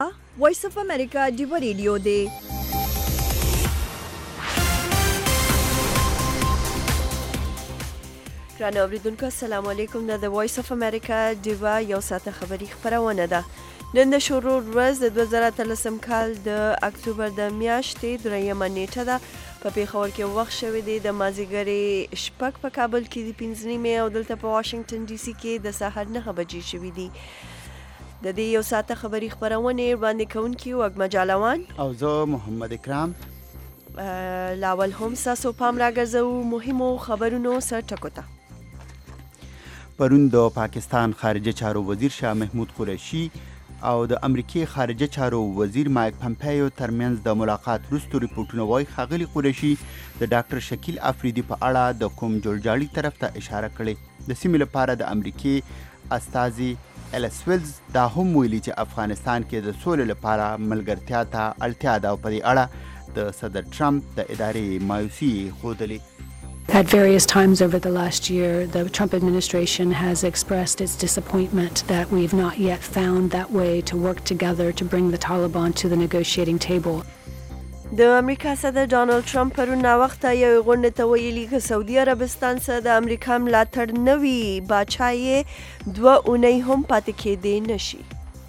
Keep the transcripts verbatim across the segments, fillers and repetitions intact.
وایس اف امریکا ډیو ریډیو دی. ګران اوریدونکو السلام علیکم. د وایس اف امریکا ډیو یو ساعته خبری خبرونه ده. نن د شروع ورځ د دوه زره اتلسم کال د اکتوبر د میاشتې دریمه نیټه ده. په پیښور کې وخت شوی دی د مازیګرې شپږ، په کابل کې د پنځه نیمې او دلته په واشنگټن ډي سي کې د سهار نهه بجې شوي دي. د دې یو ساعته خبری خبرونه وړاندې کوونکي وګما جالوان او زه محمد اکرام. لاول هم ساسو پام راګرځو مهمو خبرونو سره ټکو ته. پرون د پاکستان خارجه چارو وزیر شاه محمود قریشي او د امریکای خارجه چارو وزیر مایک پمپیو ترمنځ د ملاقات وروسته ریپورتونه وايي ښاغلي قریشي د ډاکټر شکیل افریدي په اړه د کوم جوړجاړي طرف ته اشاره کړې. د سیمې لپاره د امریکای استازي الیس ویلز دا هم ویلي چې افغانستان کې د سولې لپاره ملګرتیا ته اړتیا ده او په دې اړه د صدر ټرمپ د ادارې مایوسي ښودلې. At various times over the last year, the Trump administration has expressed its disappointment that we've not yet found that way to work together to bring the Taliban to the negotiating table. د امریکا صدر ډانلډ ټرمپ پرون وخت یو غونډه ته ویلي چې سعودي عربستان سره د امریکا ملاتړ نوي باچای دوه اونۍ هم پاتې کېدی نشي.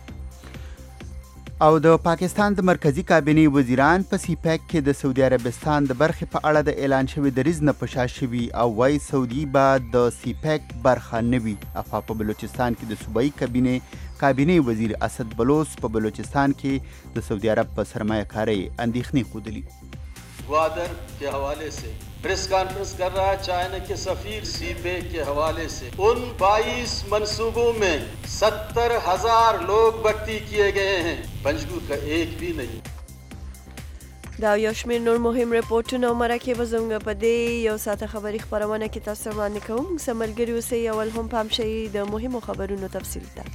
او د پاکستان د مرکزی کابینې وزیران په سی پیک کې د سعودي عربستان د برخې په اړه د اعلان شوی دریځ نه په شا شوي او وايي سعودي به د سی پیک برخه نه وي. اخوا په بلوچستان کې د صوبایي کابینې کابینې وزیر اسد بلوچ په بلوچستان کې د سعودي عرب په سرمایه کارۍ اندېښنې ښودلي. ग्वादर के हवाले से press conference कर रहा है चाइना के सफीर सी पैक के हवाले से उन बाईस मंसूबों में सत्तर हजार लोग भर्ती किए गए हैं, पंजगुर का एक भी नहीं. دا یو شمېر نور مهم رپورټونه او مرکې به زموږ په دې یو ساعته خبري خپرونه کې تاسو وړاندې کوم. څه ملګري اوسئ، اول هم پام شئ د مهمو خبرونو تفصیل ته.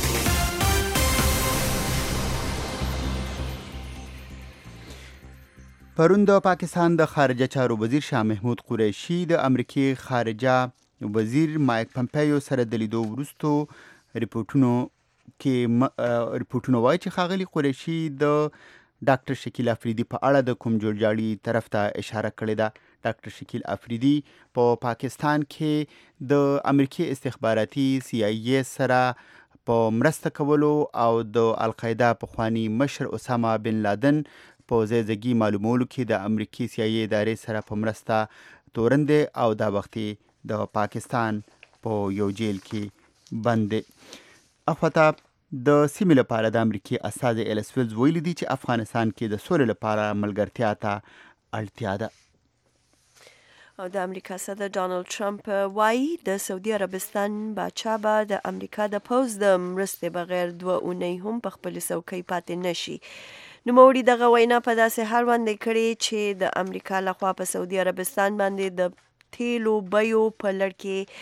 پرون د پاکستان د خارجه چارو وزیر شاه محمود قریشي د امریکای خارجه وزیر مایک پمپیو سره د لیدو وروسته ریپورتونو کې ریپورتونه وايي چې ښاغلي قریشي د ډاکټر شکیل افریدي په اړه د کوم جوړجاړي طرف ته اشاره کړې ده. ډاکټر شکیل افریدي په پاکستان کې د امریکای استخباراتي سی آی ای سره په مرسته کولو او د القاعده پخوانی مشر اسامه بن لادن په ځایځګي معلومولو کې د امریکای سی آی ای ادارې سره په مرسته تورن دی او دا وختي د پاکستان په یو جیل کې بند دی. اخواته د سیمې لپاره د امریکای استازي الیس ویلز ویلي دي چې افغانستان کې د سولې لپاره ملګرتیا ته اړتیا ده. او د امریکا صدر ډانلډ ټرمپ وایي د سعودي عربستان باچا به د امریکا د پوځ د مرستې بغیر دوه اونۍ هم په خپلې څوکۍ پاتې نشي. نوموړي دغه وینا په داسې حال باندې کړې چې د امریکا لخوا په سعودي عربستان باندې د تیلو بیو په لړ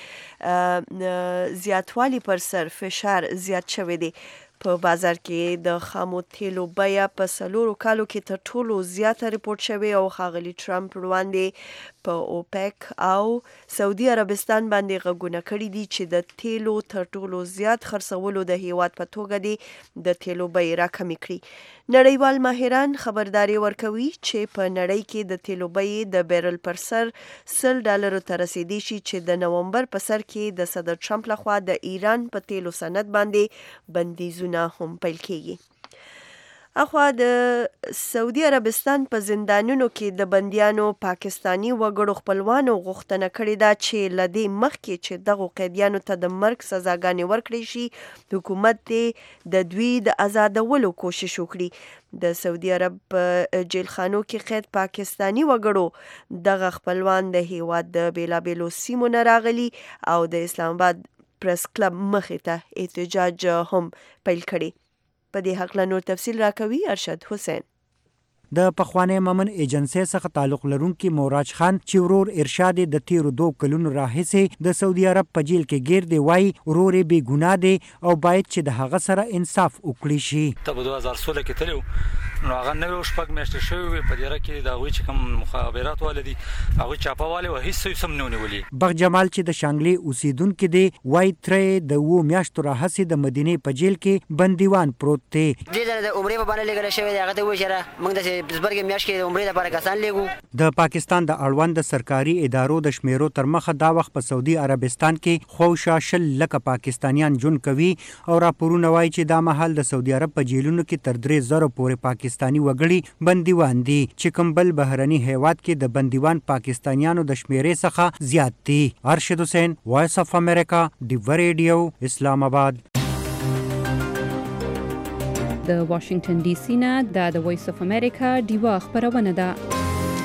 کې زیاتوالي پر سر فشار زیات شوی دی. په بازار کې د خامو تیلو بیه په څلورو کالو کې تر ټولو زیاته ریپورټ شوی او ښاغلي ټرمپ وړاندې په اوپیک او سعودي عربستان باندې غږونه کړي دي چې د تیلو تر ټولو زیات خرڅولو د هیواد په توګه دي د تیلو بیې راکمې کړي. نړیوال ماهران خبرداري ورکوي چې په نړۍ کې د تیلو بیې د بیرل پر سر سل ډالرو ته رسیدي شي چې د نومبر په سر کې د صدر ټرمپ لخوا د ایران په تیلو صنعت باندې بندیزونه هم پیل کیږي. اخوا د سعودي عربستان په زندانونو کې د بندیانو پاکستانی وګړو خپلوانو غوښتنه کړې ده چې له دې مخکې چې دغو قیدیانو ته د مرګ سزاګانې ورکړې شي حکومت دې د دوی د آزادولو کوشش وکړي. د سعودي عرب په جیلخانو کې قید پاکستانی وګړو دغه خپلوان د هیواد د بیلابیلو سیمو نه راغلي او د اسلام آباد پریس کلب مخې ته احتجاج هم پیل کړي. په دې حق له نور تفصیل راکوي ارشد حسین. د پخوانی ممن ایجنسی څخه تعلق لرونکي موراج خان چې ورور ارشاد د تیرو دو کلونو راهیسې د سعودي عرب په جیل کې گیر دی وای ورور بې ګناه دی او باید چې د هغه سره انصاف وکړي شي. ته په دوه هزار سولہ کې تلو نو هغه نوې شپږ میاشتې شوې وي په دې کې د هغوی چې کوم مخابرات والدي هغوی چاپهوالی او هیڅ سم نه ونیولي. بغ جمال چې د شانګلې اوسیدونکو دی وای ترې د و میاشتو راهسې د مدینې په جیل کې بندیوان پروت دی. دې ځای د عمرې په باندې لګل شوی دی هغه ته وایي چې موږ د پټسبرګ میاشت کې د عمرې لپاره کسان لګو. د پاکستان د اړوند سرکاري ادارو د شمیرو تر مخه دا وخت په سعودي عربستان کې خوشا شل لکه پاکستانیان جون کوي او راپورونه وایي چې دا مهال د سعودي عرب په جیلونو کې تر درې زره پورې پاکستانی وګړي بندیوان دي چې کوم بل بهرني هیواد کې د بندیوان پاکستانیانو د شمیرې څخه زیات دي. ارشد حسین، وایس اف امریکا، ډیو ریډیو، اسلام آباد. د واشنگټن ډي سي نه د وایس اف امریکا ډیوا خبرونه ده.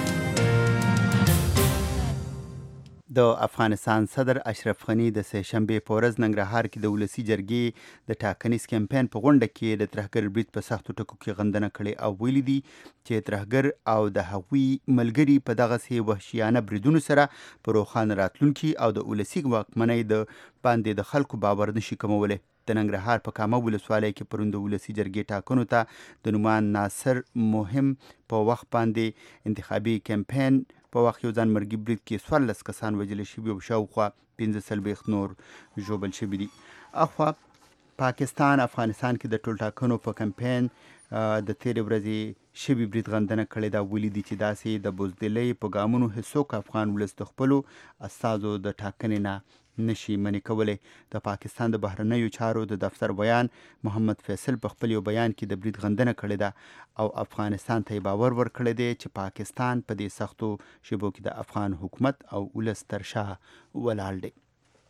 د افغانستان صدر اشرف غنی د سه شنبه په ورځ ننګرهار کې د ولسی جرګې د ټاکنیز کمپاین په غونډه کې د ترهګر برید په سختو ټکو کې غندنه کړې او ویلي دي چې ترهګر او د هغوی ملګري په دغه سه وحشیانه بریدونو سره په روښانه راتلونکي او د ولسی واکمنۍ د باندې د خلکو باور نشي کومولی. د ننګرهار په کامه ولسوالۍ کې پرون د ولسی جرګې ټاکنو ته د نومان ناصر مهم په وخت باندې انتخابي کمپاین په وخت یو ځان مرګي برید کې څوارلس کسان وژل شوي او شاوخوا پنځه څلوېښت نور ژوبل شوي دي. اخوا پاکستان افغانستان کې د ټول ټاکنو په کمپاین د تیرې ورځې شوي برید غندنه کړې ده. ویلي دي چې داسې د بزدلۍ په ګامونو هیڅوک افغان ولس د خپلو استازو د ټاکنې نه نشي منې کولی. د پاکستان د بهرنیو چارو د دفتر بیان محمد فیصل په خپل یو بیان کې د برید غندنه کړې ده او افغانستان ته باور ورکړی دی چې پاکستان په دې سختو شیبو کې د افغان حکومت او ولس تر شا ولاړ دی.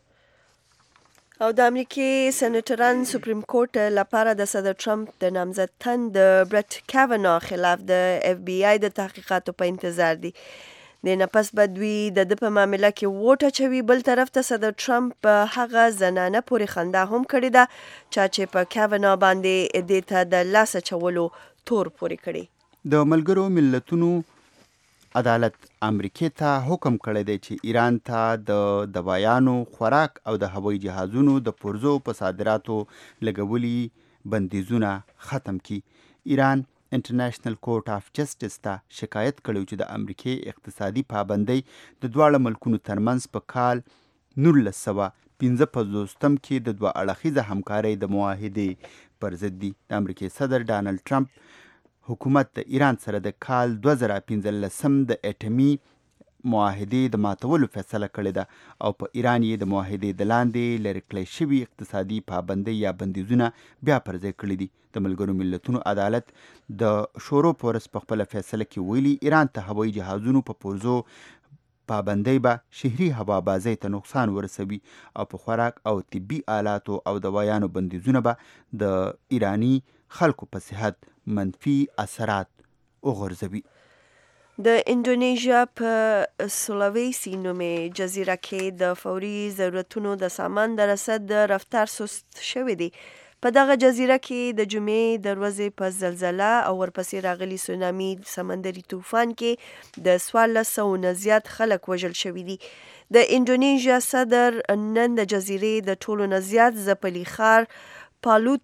او د امریکای سېنیټران سپریم کورټ لپاره د صدر ټرمپ د نامزد تن د برټ کاونا خلاف د اف بی آی د تحقیقاتو په انتظار دي. د نفس بدوی د د په معاملې کې ووټ اچوي. بل طرف ته صدر ټرمپ هغه زنانه پورې خندا هم کړې ده چې په کاونا باندې دې ته د لاس اچولو تور پورې کړي. د ملګرو ملتونو عدالت امریکې ته حکم کړی دی چې ایران ته د دوایانو خوراک او د هوایي جهازونو د پرزو په صادراتو لګولي بندیزونه ختم کړي. ایران انټرنیشنل کورټ اف جسټس ته شکایت کړی چې د امریکای اقتصادي پابندۍ د دواړو ملکونو ترمنځ په کال نولس سوه پنځه پنځوستم کې د دوه اړخیزه همکارۍ د معاهدې پر ضد دي. د امریکای صدر ډانلډ ټرمپ حکومت د ایران سره د کال دوه زره پنځلسم د اټمي معاهدې د ماتولو فیصله کړې ده او په ایران یې د معاهدې د لاندې لرې کړی شوي اقتصادي پابندۍ یا بندیزونه بیا پر ځای کړي دي. د ملګرو ملتونو عدالت د شورو په ورځ په خپله فیصله کې ویلي ایران ته هوایي جهازونو په پرزو پابندۍ به شهري هوابازۍ ته نقصان ورسوي او په خوراک او طبي آلاتو او دوایانو بندیزونه به د ایرانی خلکو په صحت منفي اثرات وغورځوي. د اندونیژیا په سولاویسي نومې جزیره کې د فوري ضرورتونو د سامان د رسد د رفتار سست شوی دی. په دغه جزیره کې د جمعې د ورځې په زلزله او ورپسې راغلي سونامي سمندري طوفان کې د څوارلس سوو نه زیات خلک وژل شوي دي. د اندونیژیا صدر نن د جزیرې د ټولو نه زیات ځپلي ښار پالوت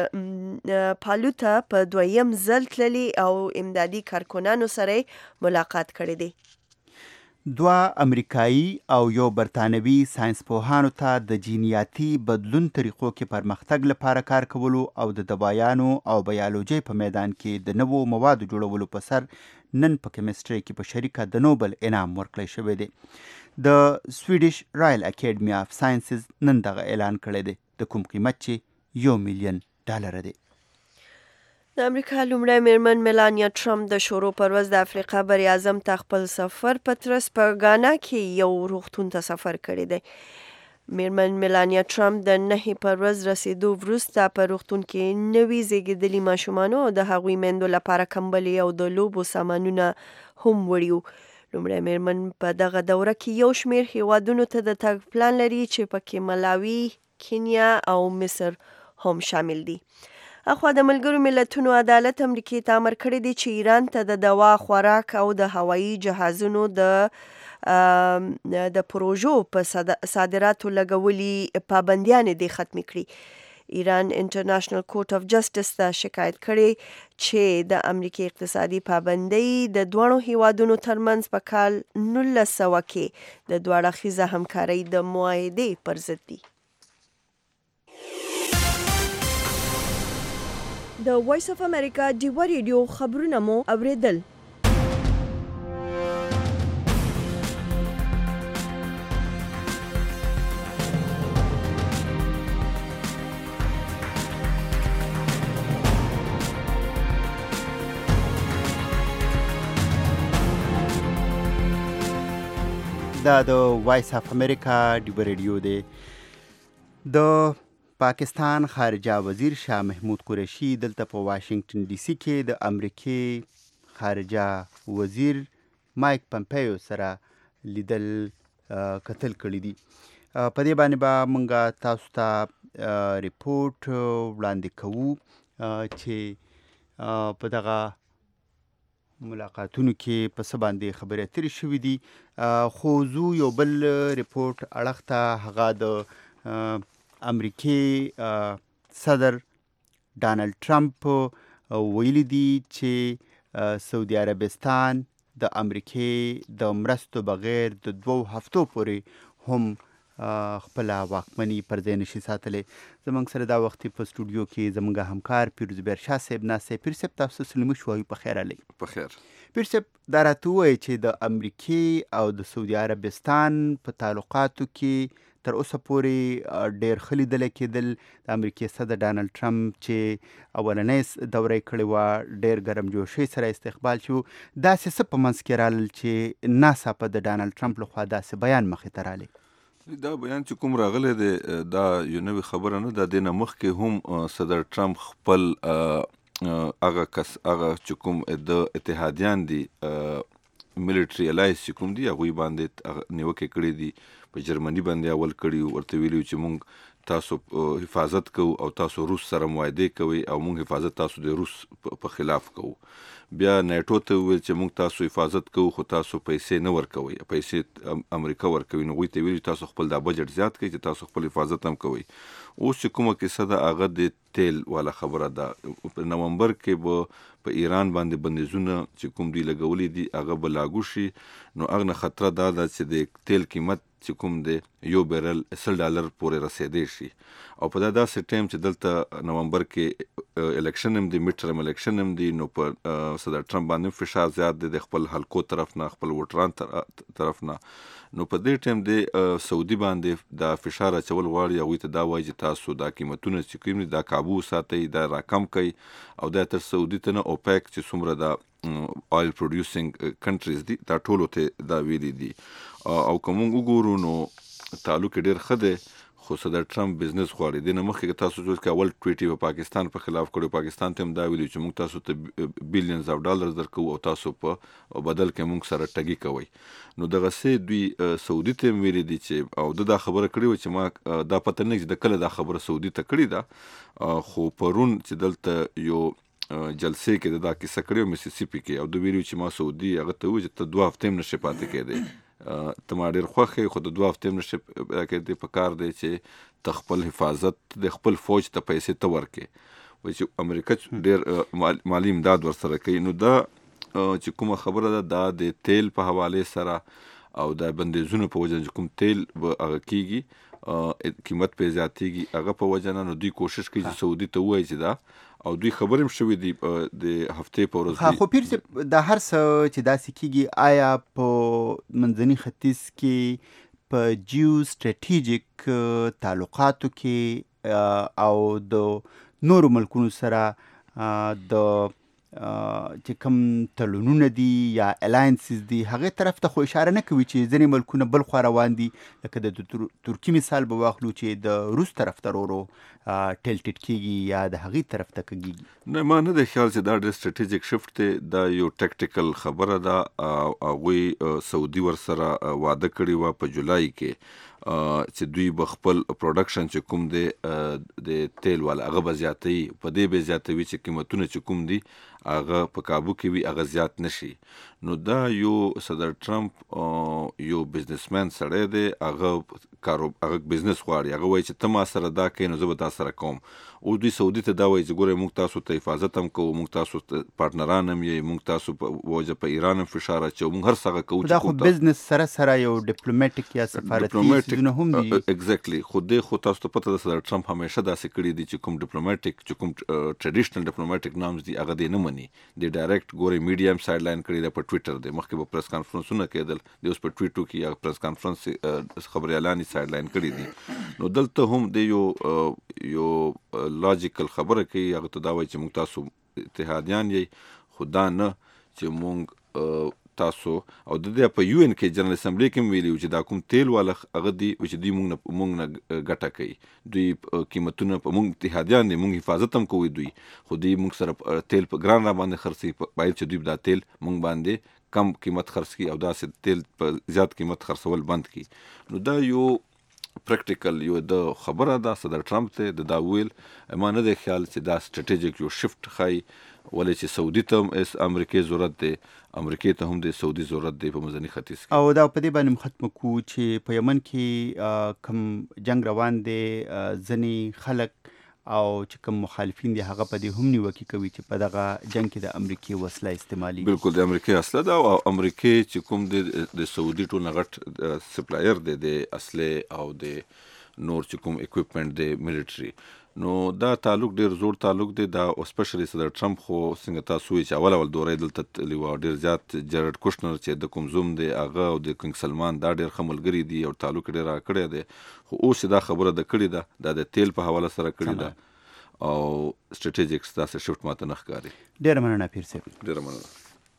پالوته په دویم ځل تللی او امدادي کارکنانو سره ملاقات کړی دی. دوه امریکایي او یو برتانوي ساینسپوهانو ته د جینیاتي بدلون طریقو کې پرمختګ لپاره کار کولو او د دوایانو او بیالوجي په میدان کې د نوو موادو جوړولو په سر نن په کیمستري کې په شریکه د نوبل انعام ورکړی شوی دی. د سویډش رایل اکیډمي اف ساینسز نن دغه اعلان کړی دی د کوم قیمت چې یو میلیون ډالر دی. د امریکا لومړی میرمن میلانیا ټرمپ د شورو پر ورځ د افریقا بر اعظم ته خپل سفر په ترڅ په غانا کې یو روغتون ته سفر کړی دی. میرمن میلانیا ټرمپ د نهې پر ورځ رسیدو وروسته په روغتون کې نوي زیږیدلي ماشومانو او د هغوی میندو لپاره کمبلې او د لوبو سامانونه هم وړي. لومړی میرمن په دغه دوره کې یو شمېر هیوادونو ته د تګ پلان لري چې پکې ملاوي، کینیا او مصر هم شامل دي. اخوا د ملګرو ملتونو عدالت امریکې ته امر کړی دی چې ایران ته د دوا، خوراک او د هوایي جهازونو د د پروژو په صادراتو لګولي پابندیان دې ختمې کړي. ایران انټرنیشنل کورټ اف جسټس ته شکایت کړی چې د امریکای اقتصادي پابندۍ د دوه هیوادونو ترمنځ په کال نولس سوه کې د دوه اړخیزه همکارۍ د معاهدې پر ضد دي. د وایس اف امریکا ډیوه ریډیو خبرونه مو اوریدل. دا د وایس اف امریکا ډیوه ریډیو دی. د پاکستان خارجه وزیر شاه محمود قریشي دلته په واشنگټن ډي سي کې د امریکای خارجه وزیر مایک پمپیو سره لیدل کتل کړي دي. په دې باندې به موږ تاسو ته ریپورت وړاندې کوو چې په دغه ملاقاتونو کې په څه باندې خبرې اترې شوي دي. خو زو یو بل ریپورت اړخ ته هغه د امریکای صدر ډانلډ ټرمپ ویلي دي چې سعودي عربستان د امریکای د مرستو بغیر د دوو هفتو پورې هم خپل واکمني پر ځای نشي ساتلی. زموږ سره دا وخت په سټوډیو کې زموږ همکار پیروز بیرشاه صاحب ناست دی. پیر صاحب تاسو سلمي شوي په خیر علی. په خیر. پیر صاحب دا راته ووایي چې د امریکې او د سعودي عربستان په تعلقاتو کې تر اوسه پورې ډېر ښه لیدلی کېدل. د امریکې صدر ډانلډ ټرمپ چې اولنۍ دوره یې کړې وه ډېر ګرمجوشۍ سره استقبال شو. داسې څه په منځ کې رالل چې ناڅاپه د ډانلډ ټرمپ لخوا داسې بیان مخې ته رالی؟ دا بیان چې کوم راغلی دی دا یو نوې خبره نه ده. د نه مخکې هم صدر ټرمپ خپل هغه کس هغه چې کوم د اتحادیان دي ملیټري الایس چې کوم دي هغوی باندې نیوکې کړي دي. په جرمني باندې اول کړي ورته ویلي چې موږ تاسو حفاظت کوو او تاسو روس سره معاهدې کوئ او موږ حفاظت تاسو د روس په خلاف کوو. بیا نیټو ته وویل چې موږ تاسو حفاظت کوو خو تاسو پیسې نه ورکوئ، پیسې امریکا ورکوي. نو هغوی ته ویلي تاسو خپل دا بجټ زیات کړئ چې تاسو خپل حفاظت هم کوئ. اوس چې کومه کیسه ده هغه د تیل والا خبره ده. په نومبر کې به په ایران باندې بندیزونه چې کوم دوی لګولي دي هغه به لاګو شي. نو هغه نه خطره دا ده چې د تیل قیمت چې کوم دی یو بیرل سل ډالر پورې رسېدی شي. او په دا داسې ټایم چې دلته نومبر کې الیکشن هم دی، میډ ټرم الیکشن هم دی، نو په صدر ټرمپ باندې فشار زیات دی د خپل حلقو طرف نه، خپل ووټران طرف نه. نو په دې ټایم دی سعودي باندې دا فشار اچول غواړي، هغوی ته دا وایي چې تاسو دا قیمتونه چې کوم دي دا کابو ساتئ، دا راکم کوئ. او دا تر سعودي ته نه اوپیک چې څومره دا آیل پروډیوسینګ کنټریز دي دا ټولو ته دا ویلي دي. او که موږ وګورو نو تعلق یې ډېر ښه دی، خو صدر ټرمپ بزنس غواړي. دې نه مخکې که تاسو جوړ کړئ اول ټویټ یې په پاکستان په خلاف کړی، پاکستان ته هم دا ویلي چې موږ تاسو ته بیلینز اف ډالرز درکوو او تاسو په بدل کې موږ سره ټګي کوئ. نو دغسې دوی سعودي ته هم ویلي دي چې او ده دا خبره کړې وه چې ما دا پته نه چې د کله دا خبره سعودي ته کړې ده. خو پرون چې دلته یو جلسې کې د دا کیسه کړې وه میسیسیپي کې، او ده ویلي چې ما سعودي هغه ته وویل چې ته دوه هفتې هم نشې پاتې کېدی، ته ما ډېر خوښ یې خو د دوه هفتې هم نشې پیدا کېدی. په کار دی چې ته خپل حفاظت د خپل فوج ته پیسې ته ورکې. وایي چې امریکا ډېر مالي امداد ورسره کوي. نو دا چې کومه خبره ده دا د تیل په حوالې سره او د بندیزونو په وجه چې کوم تیل به هغه کېږي قیمت پرې زیاتېږي هغه په وجه نه. نو دوی کوشش کوي چې سعودي ته ووایي چې دا او دوی خبرې هم شوي دي د هفتې په ورځ. خو پیر صاحب دا هر څه چې داسې کېږي آیا په منځني ختیځ کې په جیو سټریټیجیک تعلقاتو کې او د نورو ملکونو سره د چې کوم تړونونه دي یا الاینسز دي هغې طرف ته خو اشاره نه کوي چې ځینې ملکونه بل خوا روان دي، لکه د ترکي مثال به واخلو چې د روس طرف ته ورو ټلټډ کېږي یا د هغې طرف ته کږېږي. نه ما نه دی خیال چې دا ډېر سټریټیجیک شفټ دی، دا یو ټیکټیکل خبره ده. هغوی سعودي ورسره واده کړې وه په جولای کې چې دوی به خپل پروډکشن چې کوم دی د تیل والا هغه به زیاتوي، په دې به زیاتوي چې قیمتونه چې کوم دي هغه په کابو کې وي هغه زیات نشي. نو دا یو صدر ټرمپ یو بزنسمن سړی دی، هغه کارو هغه بزنس غواړي، هغه وایي چې ته ما سره دا کوي نو زه به تا سره کوم. او دوی سعودي ته دا وایي چې ګوره موږ تاسو ته حفاظت هم کوو، موږ تاسو ته پارټنران هم یې، موږ تاسو په وجه په ایران هم فشار اچوو، موږ هر څه هغه کوو. دا خو بزنس سره سره یو ډیپلوماټیک یا سفارتي څیزونه هم دي. ایگزیکټلی. خو دې خو تاسو ته پته ده صدر ټرمپ همیشه داسې کړي دي چې کوم ډیپلوماټیک چې کوم ټریډیشنل ډیپلوماټیک نامز دي هغه دې نه مني. دې ډایرکټ ګوري میډیا هم سایډ لاین کړي ده په ټویټر دی، مخکې به پریس کانفرنسونه کېدل، د اوس په ټویټو کې یا پریس کانفرنس خبریالان یې سایډ لاین کړي دي. نو دلته هم د یو یو لاجیکل خبره کوي، هغه ته دا وایي چې موږ تاسو اتحادیان یې، خو دا نه چې موږ تاسو او د دې په یو ان کې جنرال اسمبلی کې ویلي چې دا کوم تیل والا هغه دی چې دوی موږ نه موږ نه ګټه کوي، دوی قیمتونه په موږ اتحادیان دي، موږ حفاظت هم کوي دوی، خو دوی موږ سره تیل په ګران را باندې خرڅي، باید چې دوی دا تیل موږ باندې کم قیمت خرڅ کړي او داسې تیل په زیات قیمت خرڅول بند کړي. نو دا یو پریکټیکل یو د خبره ده صدر ټرمپ ته د دا ویل، ما نه دی خیال چې دا سټریټیجیک یو شفت ښایي، ولې چې سعودي ته هم امریکې ضرورت دی، امریکې ته هم د سعودي ضرورت دی په منځني ختیځ کې. او دا په دې باندې ختم کو چې په یمن کې کوم جنگ روان دی، ځینې خلک او چې کوم مخالفین دي هغه په دې هم نیوکې کوي چې په دغه جنگ کې د امریکې وسله استعمالي. بالکل د امریکې اصله ده، او امریکې چې کوم د سعودي ټول غټ سپلایر دی د اصله او د نور چې کوم اکوپمنټ دی ملټري، نو دا تعلق ډیر زور تعلق دی. دا اسپیشلی صدر ټرمپ خو څنګه تاسو وایي چې اول اول دورې دلته تللی و، ډیر زیات جرد کوشنر چې د کوم زوم دی هغه او د کنګ سلمان دا ډیر ښه ملګري دي او تعلق ډیر راکړی دی، خو اوس دا خبره د کړې ده دا د تیل په حواله سره کړې ده او سټریټیجیک داسې شفت ماته نه ښکاري. ډیره مننه پیر صاحب. ډیره مننه.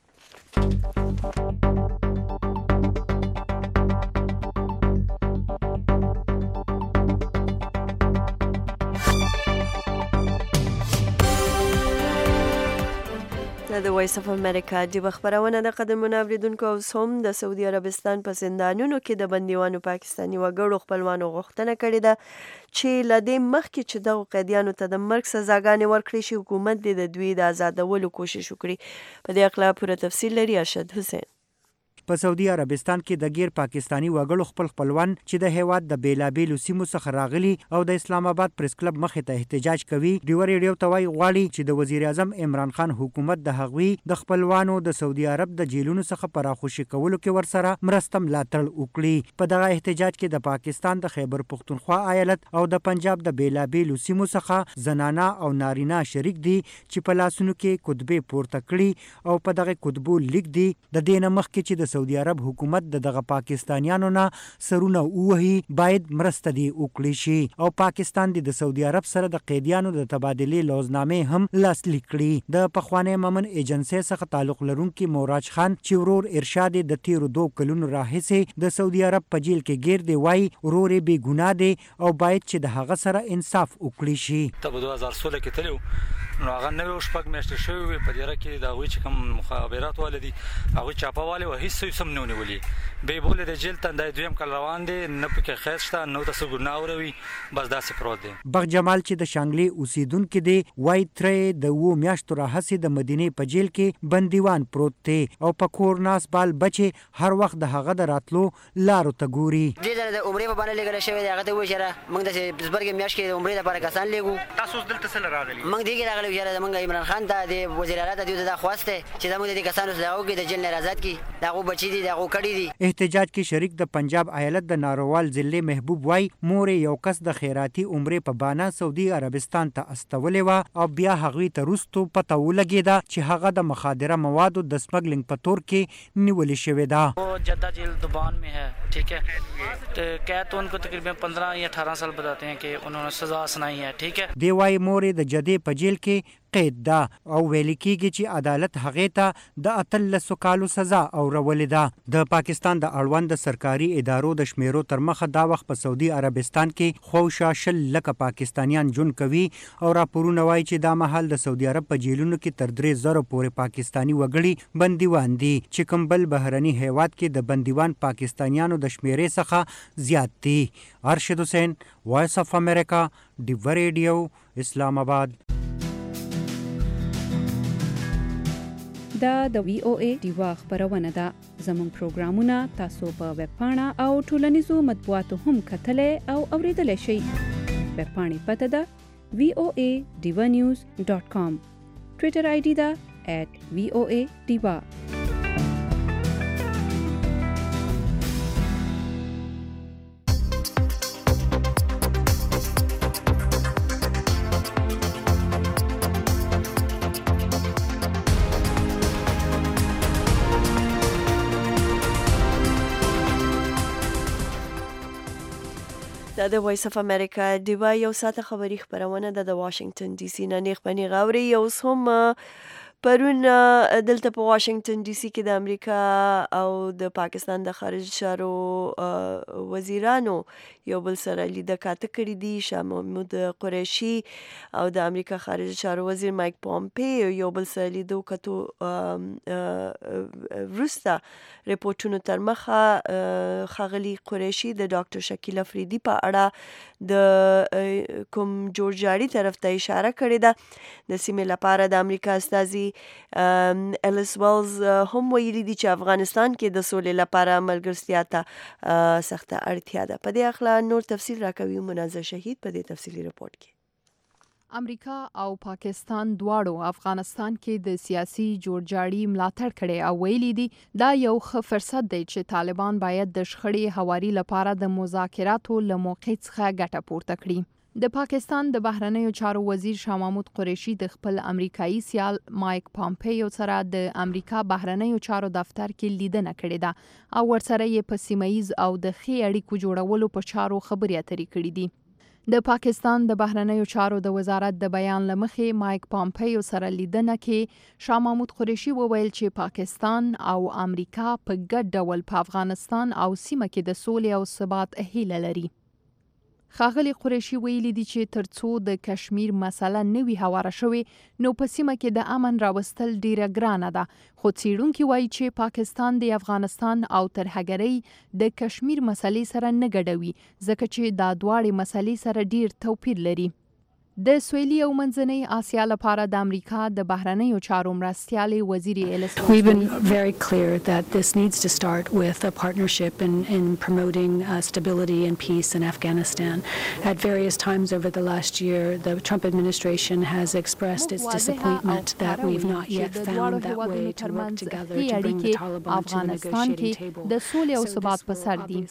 د وایس اف امریکا د خبرونه د قدمونو اوریدونکو اوس هم د سعودي عربستان په زندانونو کې د بندیوانو پاکستاني وګړو خپلوانو غوښتنه کړې ده چې له دې مخکې چې دغو قیدیانو ته د مرګ سزاګانې ورکړي شي، حکومت دې د دوی د آزادولو کوشش وکړي. په دې اړه پوره تفصیل لري ارشد حسین. په سعودي عربستان کې د غیر پاکستانی وګړو خپل خپلوان چې د هیواد د بیلابیلو سیمو څخه راغلي او د اسلام آباد پریس کلب مخې ته احتجاج کوي، ډیو ریډیو ته وایي غواړي چې د وزیر اعظم عمران خان حکومت د هغوی د خپلوانو د سعودي عرب د جیلونو څخه پراخوشي کولو کې ورسره مرسته ملاتړ وکړي. په دغه احتجاج کې د پاکستان د خیبر پختونخوا ایالت او د پنجاب د بیلابیلو سیمو څخه زنانه او نارینه شریک دي چې په لاسونو کې کتبې پورته کړي او په دغه کتبو لیک دي د دې نه مخکې چې د سعودي عرب حکومت د دغه پاکستانیانو نه سرونه ووهي باید مرسته دی وکړي شي، او پاکستان د سعودي عرب سره د قیدیانو د تبادلې لوزنامې هم لاسلیک کړي. د پخوانی ممن ایجنسی څخه تعلق لرونکي موراج خان چې ورور ارشاد د تیرو دو کلونو راهیسې د سعودي عرب په جیل کې ګیر دی، وایي ورور بې ګناه دی او باید چې د هغه سره انصاف وکړي شي. ته په دوه هزار سولہ کې تلو نو هغه نوې شپږ میاشتې شوې وي، په دې کې د هغوی چې کوم مخابرات والدي هغوی چاپهوالي و هیڅ سم نه ونیولي، به بوله د جیل تندای دویم کال روان دي، نه پکې خیر شته، نو تاسو ګناه وروي، بس داسې پروت دي. بغ جمال چې د شانګلي اوسیدونکو دی، وای ترې د وو میاشتو راهسې د مدینې په جیل کې بندیوان پروت دی او په کور ناس بال بچي هر وخت د هغه د راتلو لارو ته ګوري. دې د عمرې په باندې لګل شوی دی، هغه ته وایي چې موږ د پټسبرګ میاشت کې د عمرې لپاره کسان لګو. تاسو دلته څه راغلي؟ موږ دې کې راغلي چې موږ عمران خان ته د وزیر اعلی ته د خواسته چې موږ د کسانو سره وګورو د جیل نه آزاد کی، دغه بچی دي دغه کړي دي. احتجاج کې شریک د پنجاب ایالت د ناروال ضلع محبوب وای مور یو کس د خیراتی عمرې په بانا سعودي عربستان ته استولې و او بیا هغوی ته وروستو پته ولګېده چې هغه د مخادره موادو د سمګلینګ په تور کې نیولې شوې ده. वो जद्दा जेल दुबान में है, ठीक है, तो कैद तो उनको तकरीबन पंद्रह या अठारह साल बताते हैं कि उन्होंने सजा सुनाई है, ठीक है. دیوای مور د جدې په جیل کې قید ده او ویل کېږي چې عدالت هغې ته د اتلسو کالو سزا اورولې ده. د پاکستان د اړوند سرکاري ادارو د شمیرو تر مخه دا وخت په سعودي عربستان کې خوشا شل لکه پاکستانیان جون کوي او راپورونه وایي چې دا مهال د سعودي عرب په جیلونو کې تر درې زره پورې پاکستاني وګړي بندیوان دي چې کوم بل بهرني هیواد کې د بندیوان پاکستانیانو د شمیرې څخه زیات دي. ارشد حسین، وایس اف امریکا، ډیو ریډیو، اسلام آباد. دا د وی او ای ډیوا خبرونه ده. زموږ پروګرامونه تاسو په ویب پاڼه او ټولنیزو مطبوعاتو هم کتلای او اوریدلای شئ. ویب پاڼې پته ده وی او ای ډیوا نیوز ډاٹ کام. ټویټر آی ډي ده ایٹ وی او ای ډیوا. دا د وایس اف امریکا ډیوا یو ساعته خبري خبرونه ده د واشنگټن ډي سي نه نیغ پنی غوري یو هم پرون دلته په واشنگټن ډي سي کې د امریکا او د پاکستان د خارجه چارو وزیرانو یو بل سره لیده کاته کړی دي. شاه محمود قریشي او د امریکا خارجه چارو وزیر مایک پومپیو یو بل سره لیده کتو وروسته ریپورتونو تر مخه ښاغلي قریشي د ډاکټر شکیل افریدي په اړه د کوم جوړجاړي طرف ته اشاره کړې ده. د سیمې لپاره د امریکا استازي الیس ویلز هم ویلي دي چې افغانستان کې د سولې لپاره ملګرتیا ته سخته اړتیا ده. په دې اړه نور تفصیل راکوي منازع شهید په دې تفصیلي رپورت کې. امریکا او پاکستان دواړو افغانستان کې د سیاسي جوړجاړي ملاتړ کړي او ویلي دي دا یو ښه فرصت دی چې طالبان باید د شخړې هواري لپاره د مذاکراتو له موقع څخه ګټه پورته کړي. د پاکستان د بهرنیو چارو وزیر شاه محمود قریشي د خپل امریکایي سیال مایک پومپیو سره د امریکا بهرنیو چارو دفتر کې لیدنه کړې ده او ورسره یې په سیمه‌ییز او د ښې اړیکو جوړولو په چارو خبرې اترې کړې دي. د پاکستان د بهرنیو چارو د وزارت د بیان لمخې مایک پومپیو سره لیدنه کې شاه محمود قریشي وویل چې پاکستان او امریکا په ګډ ډول په افغانستان او سیمه کې د سولې او ثبات هیله لري. ښاغلي قریشي ویلي دي چې ترڅو د کشمیر مسله نوي هواره شوې نو په سیمه کې د امن راوستل ډیره ګرانه ده. خو څېړونکي وایي چې پاکستان د افغانستان او ترهګرۍ د کشمیر مسلې سره نه ګډوي ځکه چې دا دواړې مسلې سره ډیر توپیر لري. د سویلي او منځنۍ اسیا لپاره د امریکا د بهرنیو چارو مرستیالې وزیر الیس We've been very clear that this needs to start with a partnership in, in promoting uh, stability and peace in Afghanistan. At various times over the last year, the Trump administration has expressed its disappointment that we've not yet found that way to work together to bring the Taliban to the negotiating table. د سولې او ثبات په سر دي.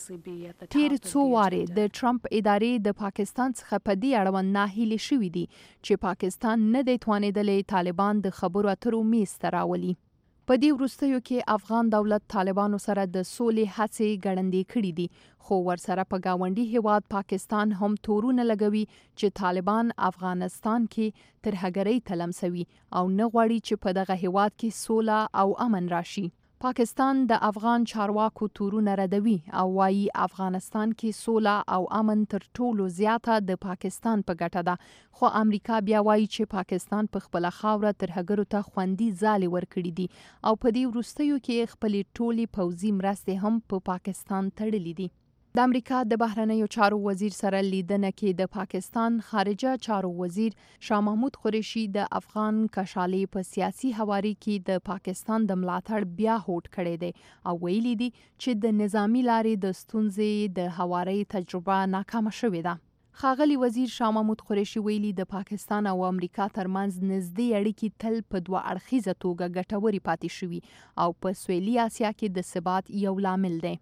تیر څو واره د ټرمپ ادارې د پاکستان څخه په دې اړوند ناهیلې شوې دي چې پاکستان نه دی توانېدلی طالبان د خبرو اترو میز ته راولي. په دې وروستیو کې افغان دولت طالبانو سره د سولې هڅې ګړندې کړي دي خو ورسره په ګاونډي هیواد پاکستان هم تورونه لګوي چې طالبان افغانستان کې ترهګرۍ ته لمسوي او نه غواړي چې په دغه هیواد کې سوله او امن راشي. پاکستان د افغان چارواکو تورونه ردوي او وايي افغانستان کې سوله او امن تر ټولو زیاته د پاکستان په ګټه ده خو امریکا بیا وايي چې پاکستان په خپل خاوره ترهګرو ته خوندي ځالې ورکړي دي او په دې وروستیو کې خپل ټولي پوځي مرستې هم په پاکستان تړلې دي. د امریکا د بهرنیو چارو وزیر سره لیدنه کې د پاکستان خارجه چارو وزیر شاه محمود قریشي د افغان کشالې په سیاسي هواري کې د پاکستان د ملاتړ بیا هوډ کړی دی او ویلي دي چې د نظامی لارې د ستونزې د هواري تجربه ناکامه شوې ده. ښاغلي وزیر شاه محمود قریشي ویلي د پاکستان او امریکا ترمنځ نږدې اړیکې تل په دوه اړخیزه توګه ګټورې پاتې شوي او په سویلي اسیا کې د ثبات یو لامل دی.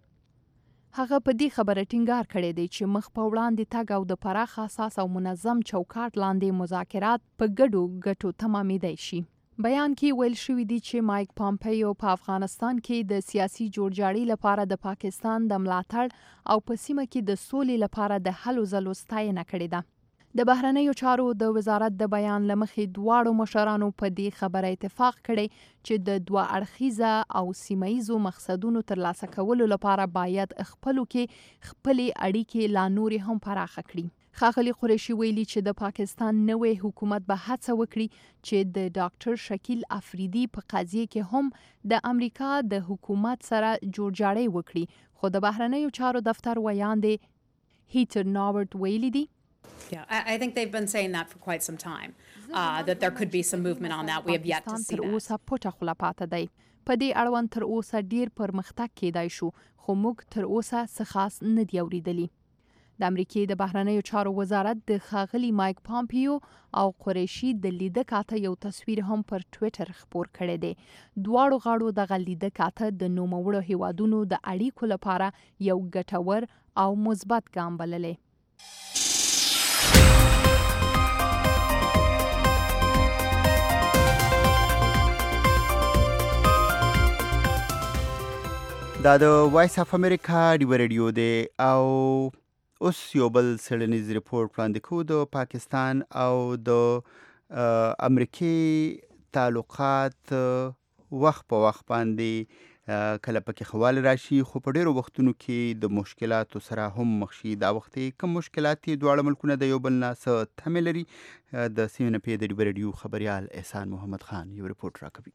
هغه په دې خبره ټینګار کړی دی چې مخ په وړاندې تګ او د پراخ اساس او منظم چوکاټ لاندې مذاکرات په ګډو ګټو تمامېدای شي. بیان کې ویل شوی دی چې مایک پومپیو په افغانستان کې د سیاسي جوړجاړي لپاره د پاکستان د ملاتړ او په سیمه کې د سولې لپاره د هلو ځلو ستاینه کړې ده. د بهرنیو چارو د وزارت د بیان لمخې دواړو مشرانو په دې خبره اتفاق کړی چې د دوه اړخیزه او سیمه‌ییزو مقصدونو ترلاسه کولو لپاره باید خپلو کې خپلې اړیکې لا نورې هم پراخه کړي. ښاغلي قریشي ویلي چې د پاکستان نوی حکومت به هڅه وکړي چې د ډاکټر شکیل افریدي په قضیه کې هم د امریکا د حکومت سره جوړجاړی وکړي خو د بهرنیو چارو دفتر ویاندې هیټر ناورت ویلي دي Yeah, I, I think they've been saying that for quite some time, uh, that there could be some movement on that. We have yet to see تر that. اوسه پټه خوله پاته دی. په دې اړوند تر اوسه ډیر پرمختګ کېدای شو، خو موږ تر اوسه څه خاص نه دی اورېدلی. د امریکې د بهرنیو چارو وزارت د ښاغلي مایک پامپیو او قریشي د لیده کاته یو تصویر هم پر ټویټر خپور کړی دی. دواړو غاړو دغه لیده کاته د نوموړو هیوادونو د اړیکو لپاره یو ګټور او مثبت ګام بللی. دا د وایس اف امریکا ډیو ریډیو دی او اوس یو بل څېړنیز ریپورټ وړاندې کوو. د پاکستان او د امریکې تعلقات وخت په وخت باندې کله پکې خواله راشي، خو په ډیرو وختونو کې د مشکلاتو سره هم مخ شي. دا وخت کوم مشکلات دي؟ دواړه ملکونه د یو بل نه څه تمې لري. د سیمې نه پې د ډیو ریډیو خبریال احسان محمد خان یو ریپورټ راکوي.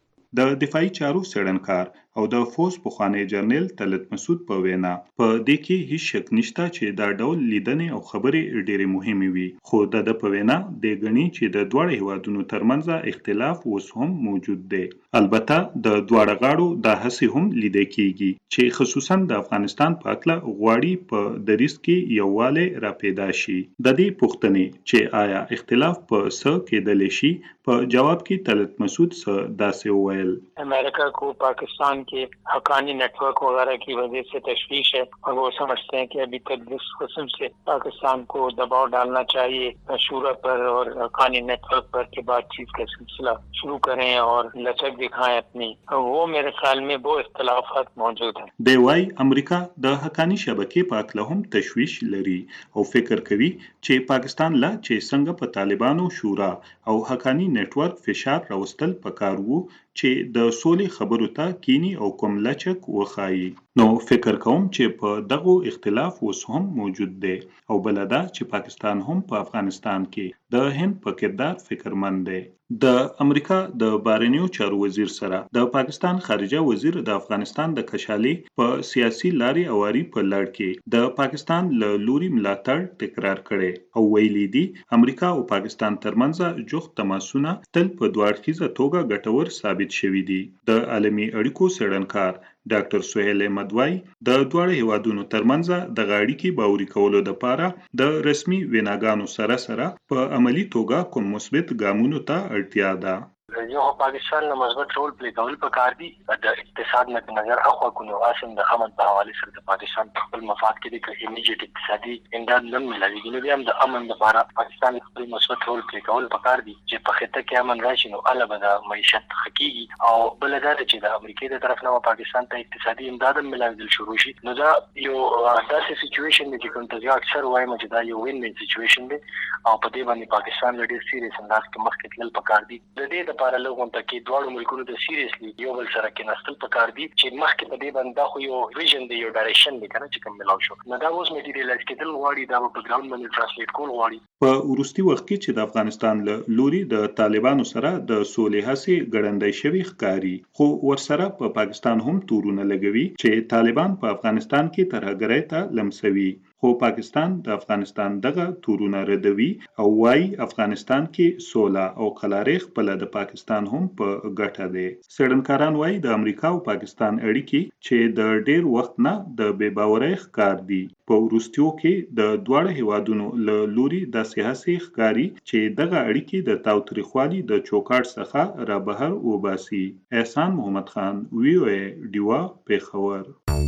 د دفاعي چارو څېړنکار او د فوز پخوانی جرنیل طلعت مسعود په وینا په دې کې هیڅ شک نشته چې دا ډول لیدنې او خبرې ډېرې مهمې وي، خو د د په وینا د غني چې د دواړو هیوادونو ترمنځ اختلاف اوس هم موجود دی. البته د دواړو غاړو د هڅې هم لیدل کېږي چې خصوصا د افغانستان په اړه غواړي په دریځ کې یووالی را پیدا شي. د دې پوښتنې چې آیا اختلاف په څه کېدلی شي، په جواب کې طلعت مسعود څه داسې وویل. America को पाकिस्तान के हकानी नेटवर्क वगैरह की वजह से तशवीश है और वो समझते हैं कि अभी तक जिस किस्म से पाकिस्तान को दबाव डालना चाहिए शूरा पर और हकानी नेटवर्क पर के बातचीत का सिलसिला शुरू करें और लचक दिखाएं अपनी, वो मेरे ख्याल में वो इख्तलाफात मौजूद हैं. دی وايي امریکا د حقانی شبکې په اړه هم تشویش لري او فکر کوي چې پاکستان لا چې څنګه په طالبانو شورا او حقانی نیټورک فشار راوستل پکار وو چې د سولې خبرو ته کینی او کوم لچک وخایي. نو فکر کوم چې په دغه اختلاف اوس هم موجود دی او بلدا چې پاکستان هم په افغانستان کې د هند په کردار فکرمند دی. د امریکا د بهرنیو چارو وزیر سره د پاکستان خارجه وزیر د افغانستان د کشالي په سیاسي لارې اواري په لړ کې د پاکستان له لوري ملاتړ تکرار کړي او ویلي دي امریکا او پاکستان ترمنځ جوخت تماسونه تل په دوه اړخیزه توګه ګټور ثابت شوي دي. د عالمي اړیکو څېړنکار ډاکټر سهیل احمد وايي د دواړو هیوادونو ترمنځ د اړیکې باوري کولو لپاره د رسمي ویناګانو سره سره په عملی توګه کوم مثبت ګامونو ته اړتیا ده. یو پاکستان له مثبت رول پلی کول پکار دي د اقتصاد مد نظر اخوا کو نواسم د امن په حواله سره د پاکستان خپل مفاد کې د ایمیډیټ اقتصادي امداد نه ملایږي. نو بیا هم د امن لپاره پاکستان خپل مثبت رول پلی کول پکار دي چې په خطه کې امن راشي نو علاوه د معیشت حقيقي او بلدار چې د امریکای د طرف نه پاکستان ته اقتصادي امداد هم ملایږي شروع شي. نو دا یو داسې سچويشن دی چې کوم ته اکثر وایم چې دا یو وین وین سچويشن دی او په دې باندې پاکستان لري سیریس انداز کې مخکې تلل پکار دي. د دې لپاره لوګون ته کې دوه ملکونو ته سیریسلی یو بل سره کې نستل پکار دي چې مخکې په دې باندې خو یو ویژن دی، یو ډایریکشن دی کنه چې کوم ملاو شو. نو دا اوس میټیریالایز کېدل غواړي دا په ګراوند باندې ترانسلیټ کول غواړي. په وروستي وخت کې چې د افغانستان له لوري د طالبانو سره د سولې هڅې ګړندۍ شوي ښکاري، خو ورسره په پاکستان هم تورونه لګوي چې طالبان په افغانستان کې ترهګرۍ ته لمسوي. خو پاکستان د افغانستان دغه تورونه ردوي او وايي افغانستان کې سوله او قلارې خپل د پاکستان هم په ګټه دی. څېړنکاران وايي د امریکا او پاکستان اړیکې چې د ډېر وخت نه د بې باورۍ ښکار دي، په وروستیو کې د دواړو هیوادونو له لوري داسې هڅې ښکاري چې دغه اړیکې د تاوتریخوالي د چوکاټ څخه را بهر وباسي. احسان محمد خان، وی او ای ډیوا، پیښور.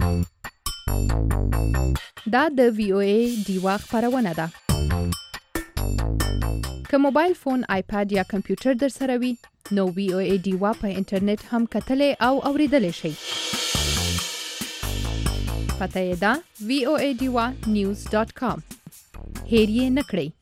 دا د وی او ای ډیوا خبرونه ده. که موبایل فون، آیپاد یا کمپیوټر در سره وي نو وی او ای ډیوا په انټرنیټ هم کتلی او اوریدلی شئ. پته یې ده وی او ای ډیوا نیوز ډاټ کام. هیر یې نه کړئ.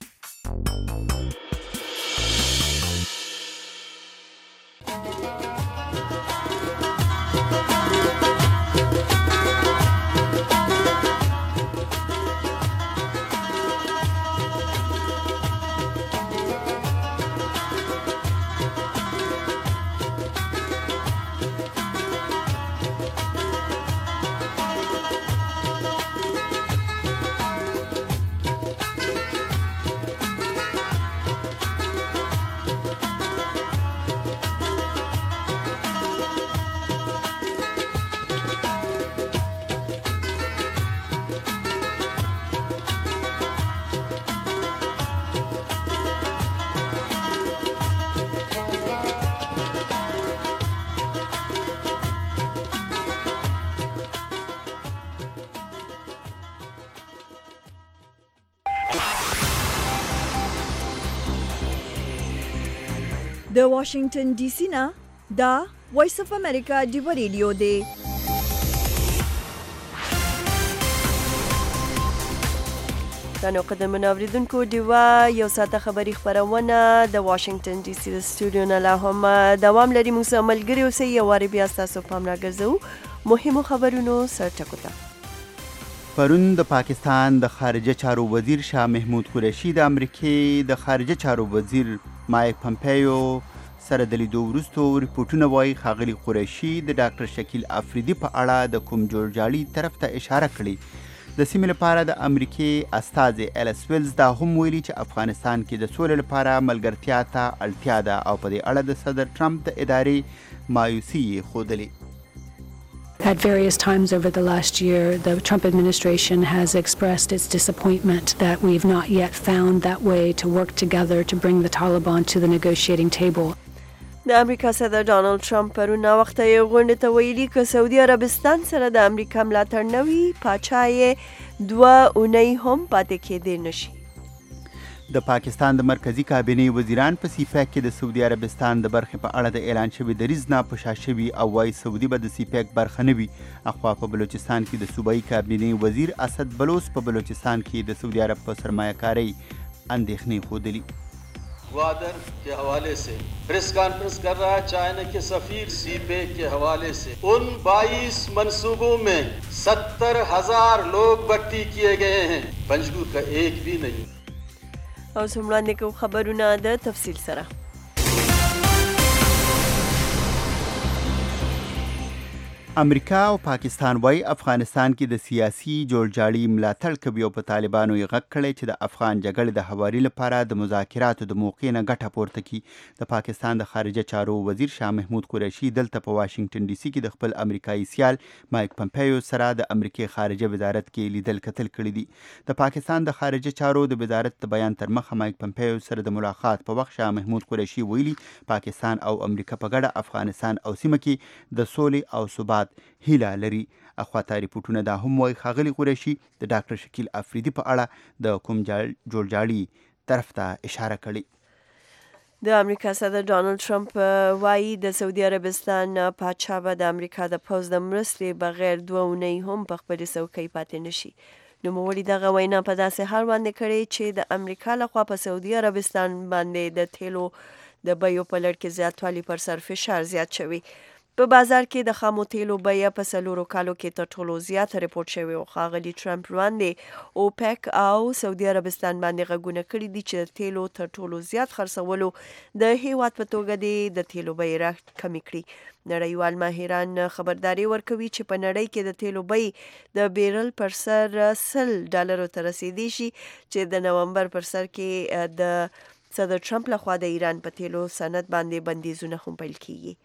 د واشنگټن ډي سي نه دا وایس اف امریکا ډیو ریډیو دی. تاسو قدرمن اوریدونکو دیوا یو ساعته خبری خبرونه د واشنگټن ډي سي د سټوډیو نه لا هم دوام لري. موږ سره ملګری اوسئ. یو واری بیا تاسو پام راګرځو مهمو خبرونو سرټکو ته. پرون د پاکستان د خارجه چارو وزیر شاه محمود قریشي د امریکای د خارجه چارو وزیر مایک پمپیو سره د لیدو وروسته ریپورتونه وایي ښاغلي قریشي د ډاکټر شکیل افریدي په اړه د کوم جوړجاړي طرف ته اشاره کړې. د سیمې لپاره د امریکای استازي الیس ویلز دا هم ویلي چې افغانستان کې د سولې لپاره ملګرتیا ته اړتیا ده او په دې اړه د صدر ټرمپ د ادارې مایوسي یې ښودلې. At various times over the last year, the Trump administration has expressed its disappointment that we've not yet found that way to work together to bring the Taliban to the negotiating table. د امریکا صدر ډانلډ ټرمپ پرون وخته یو غونډه ته ویلي که سعودي عربستان سره د امریکا ملاتړ نه وي پاچا یې دوه اونۍ هم پاتې کېدی نشي. د پاکستان د مرکزی کابینې وزیران په سیپیک کې د سعودي عربستان د برخې په اړه د اعلان شوي دریځ نه په شا شوي او وایي سعودي به د سیپیک برخه نه وي. اخوا په بلوچستان کې د صوبایي کابینې وزیر اسد بلوچ په بلوچستان کې د سعودي عرب په سرمایه کارۍ اندېښنې ښودلي. ग्वादर के हवाले से press conference कर रहा है चाइना के सफीर सी पैक के हवाले से उन बाईस मंसूबों में सत्तर हजार लोग भर्ती किए गए हैं, पंजगुर का एक भी नहीं. और सुमराने को खबरों द तफसील सरा. امریکا او پاکستان وای افغانستان کې د سیاسي جوړجاړي ملاتړ کوي او په طالبانو یې غږ کړی چې د افغان جګړې د هواري لپاره د مذاکراتو د موقع نه ګټه پورته کړي. د پاکستان د خارجه چارو وزیر شاه محمود قریشي دلته په واشنگټن ډي سي کې د خپل امریکایي سیال مایک پمپیو سره د امریکای خارجه وزارت کې لیدل کتل کړي دي. د پاکستان د خارجه چارو د وزارت د بیان تر مخه مایک پمپیو سره د ملاقات په وخت شاه محمود قریشي ویلي پاکستان او امریکا په ګډه افغانستان او سیمه کې د سولې او ثبات هیله لري. اخواته ریپورتونه دا هم وایي ښاغلي قریشي د ډاکټر شکیل افریدي په اړه د کوم جوړجاړي طرف ته اشاره کړې. د امریکا صدر ډانلډ ټرمپ وایي د سعودي عربستان پاچا به د امریکا د پوځ د مرستې بغیر دوه اونۍ هم په خپلې څوکۍ پاتې نشي. نوموړي دغه وینا په داسې حال باندې کړې چې د امریکا لخوا په سعودي عربستان باندې د تیلو د بیو په لړ کې زیاتوالي پر سر فشار زیات شوی. په بازار کې د خامو تیلو بیه په څلورو کالو کې تر ټولو زیاته ریپورت شوی او ښاغلي ټرمپ وړاندې اوپیک او سعودي عربستان باندې غږونه کړي دي چې د تیلو تر ټولو زیات خرڅولو د هیواد په توګه دی د تیلو بیې راکمې کړي. نړیوال ماهران خبرداري ورکوي چې په نړۍ کې د تیلو بیې د بیرل پر سر سل ډالرو ته رسیدي شي چې د نومبر پر سر کې د صدر ټرمپ لخوا د ایران په تیلو صنعت باندې بندیزونه هم پیل کیږي.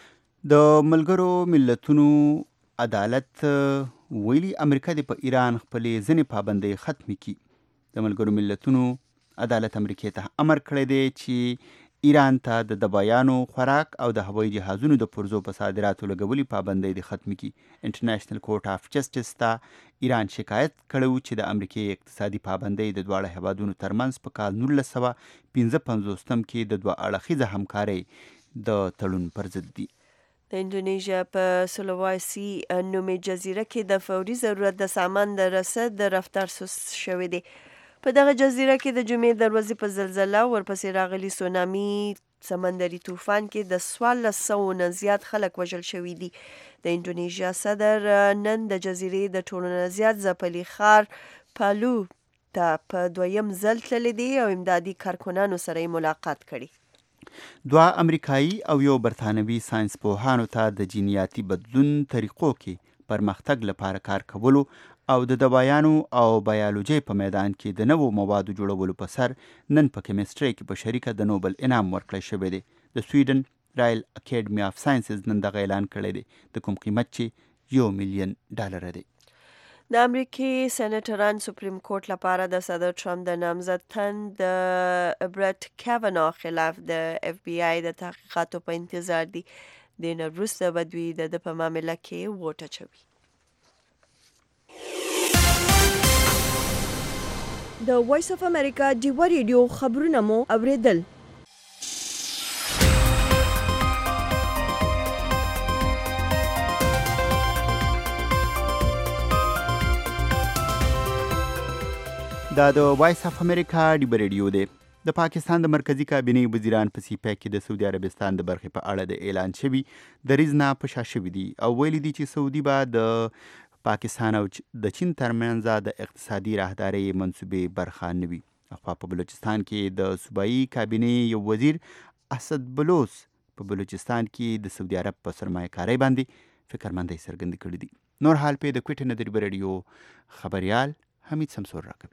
د ملګرو ملتونو عدالت ویلي امریکا د په ایران خپلې ځینې پابندۍ ختمې کړي. د ملګرو ملتونو عدالت امریکا ته امر کړی دی چې ایران ته د دبایانو خوراک او د هوایي جهازونو د پرزو په صادراتو لګولي پابندۍ د ختمې کړي. انټرنیشنل کورټ اف جسټس ته ایران شکایت کړی چې د امریکای اقتصادي پابندۍ د دواړه هیوادونو ترمنځ په کال نولس سوه پنځه پنځوستم کې د دوه اړخیزه همکارۍ د تړون پر ضد دي. د اندونیژیا په سلواسی نومې جزیره کې د فوري ضرورت د سامان د رسد د رفتار سست شوی دی. په دغه جزیره کې د جمعې دروازې په زلزله ورپسې راغلي سونامي سمندري طوفان کې د څوارلس سوو نه زیات خلک وژل شوي دي. د اندونیژیا صدر نن د جزیرې د ټولو نه زیات ځپلي ښار پالو ته په دویم ځل تللی دی او امدادي کارکنانو سره یې ملاقات کړي. دوه امریکایي او یو برتانوي ساينس پوهانو ته د جینیاتي بدلون طریقو کې پرمختګ لپاره کار کولو او د دوايانو او بایولوژي په میدان کې د نوو موادو جوړولو په سر نن په کیمستري کې په شریکه د نوبل انعام ورکړی شوی دی. د سویډن رایل اکیډمي اف ساينسز نن دغه اعلان کړی دی د کوم قیمت چې یو میلیون ډالر دی. د امریکای سېنیټران سپریم کورټ لپاره د صدر ټرمپ د نامزد تن د برټ کاوانو خلاف د اف بی آی د تحقیقاتو په انتظار دي. د نه وروسته به دوی د ده په معامله کې ووټ اچوي. د وایس اف امریکا ډیو ریډیو خبرونه مو اوریدل. دا د وایس اف امریکا ډیبه ریډیو دی. د پاکستان د مرکزی کابینې وزیران په سی پیک کې د سعودي عربستان د برخې په اړه د اعلان شوي دریځ نه په شا شوي دي او ویلي دي چې سعودي به د پاکستان او د چین ترمنځ د اقتصادي راهدارۍ منصوبې برخه نه وي. اخوا په بلوچستان کې د صوبایي کابینې یو وزیر اسد بلوچ په بلوچستان کې د سعودي عرب په سرمایه کارۍ باندې فکرمندۍ څرګندې کړې دي. نور حال په د کوټې نه د ډیبه ریډیو خبریال حمید سمسور راکوي.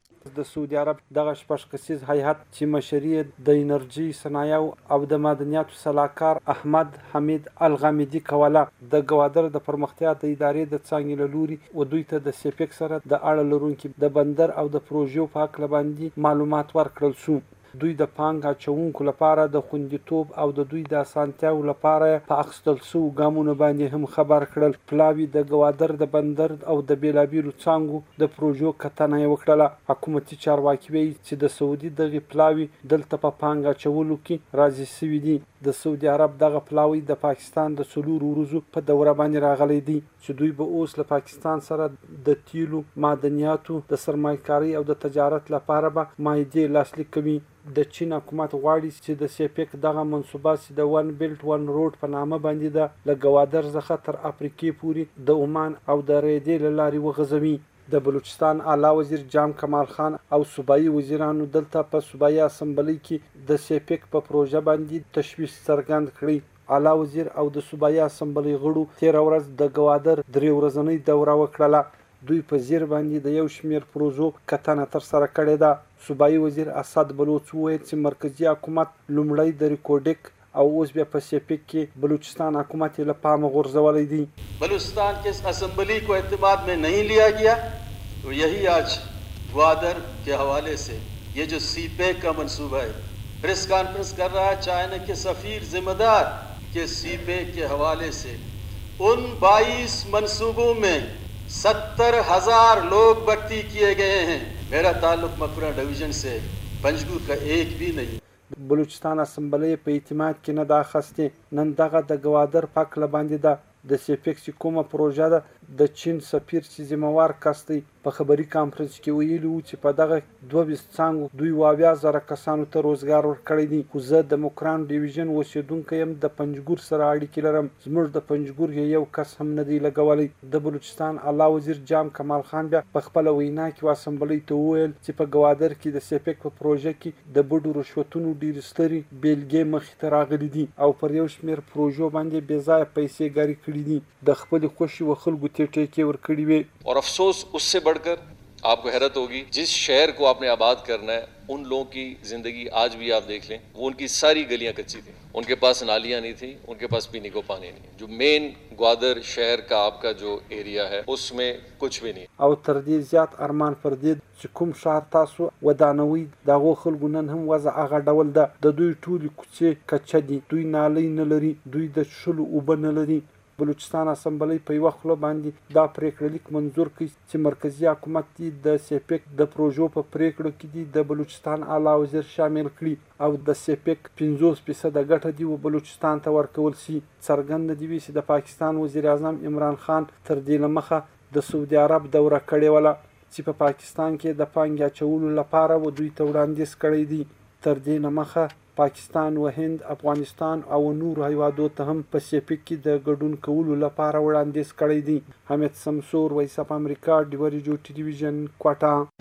د سعودي عرب دغه شپږ کسیز هیئت چې مشري د انرژي صنایعو او د معدنیاتو سلاکار احمد حمید الغامدي کوله د ګوادر د پرمختیا د ادارې د څانګې له لوري و دوی ته د سیپیک سره د اړه لرونکي د بندر او د پروژو په هکله باندې معلومات ورکړل شو. دوی د پانګ اچونکو لپاره د خوندیتوب او د دوی د اسانتیاو لپاره په اخیستل شوو ګامونو باندې هم خبر کړل. پلاوي د ګوادر د بندر او د بیلابیلو څانګو د پروژو کتنه یې وکړله. حکومتي چارواکي وایي چې د سعودي دغې پلاوي دلته په پانګ اچولو کې راضي شوي دي. د سعودي عرب دغه پلاوی د پاکستان د څلورو ورځو په دوره باندې راغلی دی چې دوی به اوس له پاکستان سره د تیلو، معدنیاتو، د سرمایه‌کارۍ او د تجارت لپاره به معاهدې لاسلیک کوي. د چین حکومت غواړي چې د سیپیک دغه منصوبه چې د ون بیلټ ون روډ په نامه باندې ده له ګوادر څخه تر افریقې پورې د عمان او د ریدې له لارې وغځوي. د بلوچستان اعلی وزیر جام کمال خان او صوبایي وزیرانو دلته په صوبایي اسمبلی کې د سیپیک په پروژه باندې تشویش څرګند کړی. اعلی وزیر او د صوبایي اسمبلی غړو تیر ورځ د ګوادر درې ورځنۍ دوره وکړه. دوی په زیر باندې د یو شمیر پروژو کتنه تر سره کړې ده. صوبایي وزیر اسد بلوچ وویل چې مرکزی حکومت لومړی د ریکورډک او اوس بیا په سیپیک کې بلوچستان حکومت له پامه غورځولی دی. بلوچستان के असम्बली को एतमाद में नहीं लिया गया तो यही आज ग्वादर के हवाले से ये जो सी पैक का मंसूबा है प्रेस कॉन्फ्रेंस कर रहा है चाइना के सफीर जिम्मेदार के सी पैक के हवाले से उन बाईस मंसूबों में सत्तर हजार लोग भर्ती किए गए हैं. मेरा ताल्लुक मकबरा डिवीजन से पंजगुर का एक भी नहीं. بلوچستان اسمبلی په اعتماد کې نه دا اخیستې. نن دغه د ګوادر په هکله باندې ده د سیپیک چې کومه پروژه ده د چین سفیر چې ذمهوار کس دی په خبري کانفرنس کې ویلي وو چې په دغه دوه ویشت څانګو دوی اوه اویا زره کسانو ته روزګار ورکړی دی. خو زه د مکران ډیویژن اوسېدونکی یم، د پنجګور سره اړیکې لرم. زموږ د پنجګور یو کس هم نه دی لګولی. د بلوچستان اعلی وزیر جام کمال خان بیا په خپله وینا کې اسمبلی ته وویل چې په ګوادر کې د سیپیک په پروژه کې د بډو رشوتونو ډېرې سترې بیلګې مخې ته راغلي دي او پر یو شمېر پروژو باندې بې ځایه پیسې ګاري کړي دي. د خپلې خوښې و خلکو ته ټیکې ورکړي وې. और अफसोस उससे बढ़कर आपको हैरत होगी, जिस शहर को आपने आबाद करना है उन लोगों की जिंदगी आज भी आप देख लें, वो उनकी सारी गलियां कच्ची थी, उनके पास नालियां नहीं थी, उनके पास पीने को पानी नहीं. जो मेन ग्वादर शहर का आपका जो एरिया है उसमें कुछ भी नहीं. او تر دې زیات ارمان پر دې چې کوم شهر تاسو ودانوي دغه خلکو نن هم وضع هغه ډول ده. د دوی ټولې کوڅې کچه دي، دوی نالۍ نه لري، دوی د څښلو اوبه نه لري. بلوچستان اسمبلی په یوه خوله باندې دا پریکړه لیک منظور کړي چې مرکزی حکومت د سیپیک د پروژو په پریکړو کې دي د بلوچستان اعلی وزیر شامل کړي او د سیپیک پنځوس فیصده ګټه دي و بلوچستان ته ورکول شي. څرګنده دي وي چې د پاکستان وزیر اعظم عمران خان تر دې له مخه د سعودي عرب دوره کړې وله چې په پاکستان کې د پانګې اچولو لپاره و دوی ته وړاندیز کړی دی. تر دې نه مخه پاکستان و هند، افغانستان او نورو هیوادو ته هم په سیپیک کې د ګډون کولو لپاره وړاندیز کړی دی. حمید سمسور، وایس اف امریکا، ډیوه ریډیو ټلویزیون، کوټه.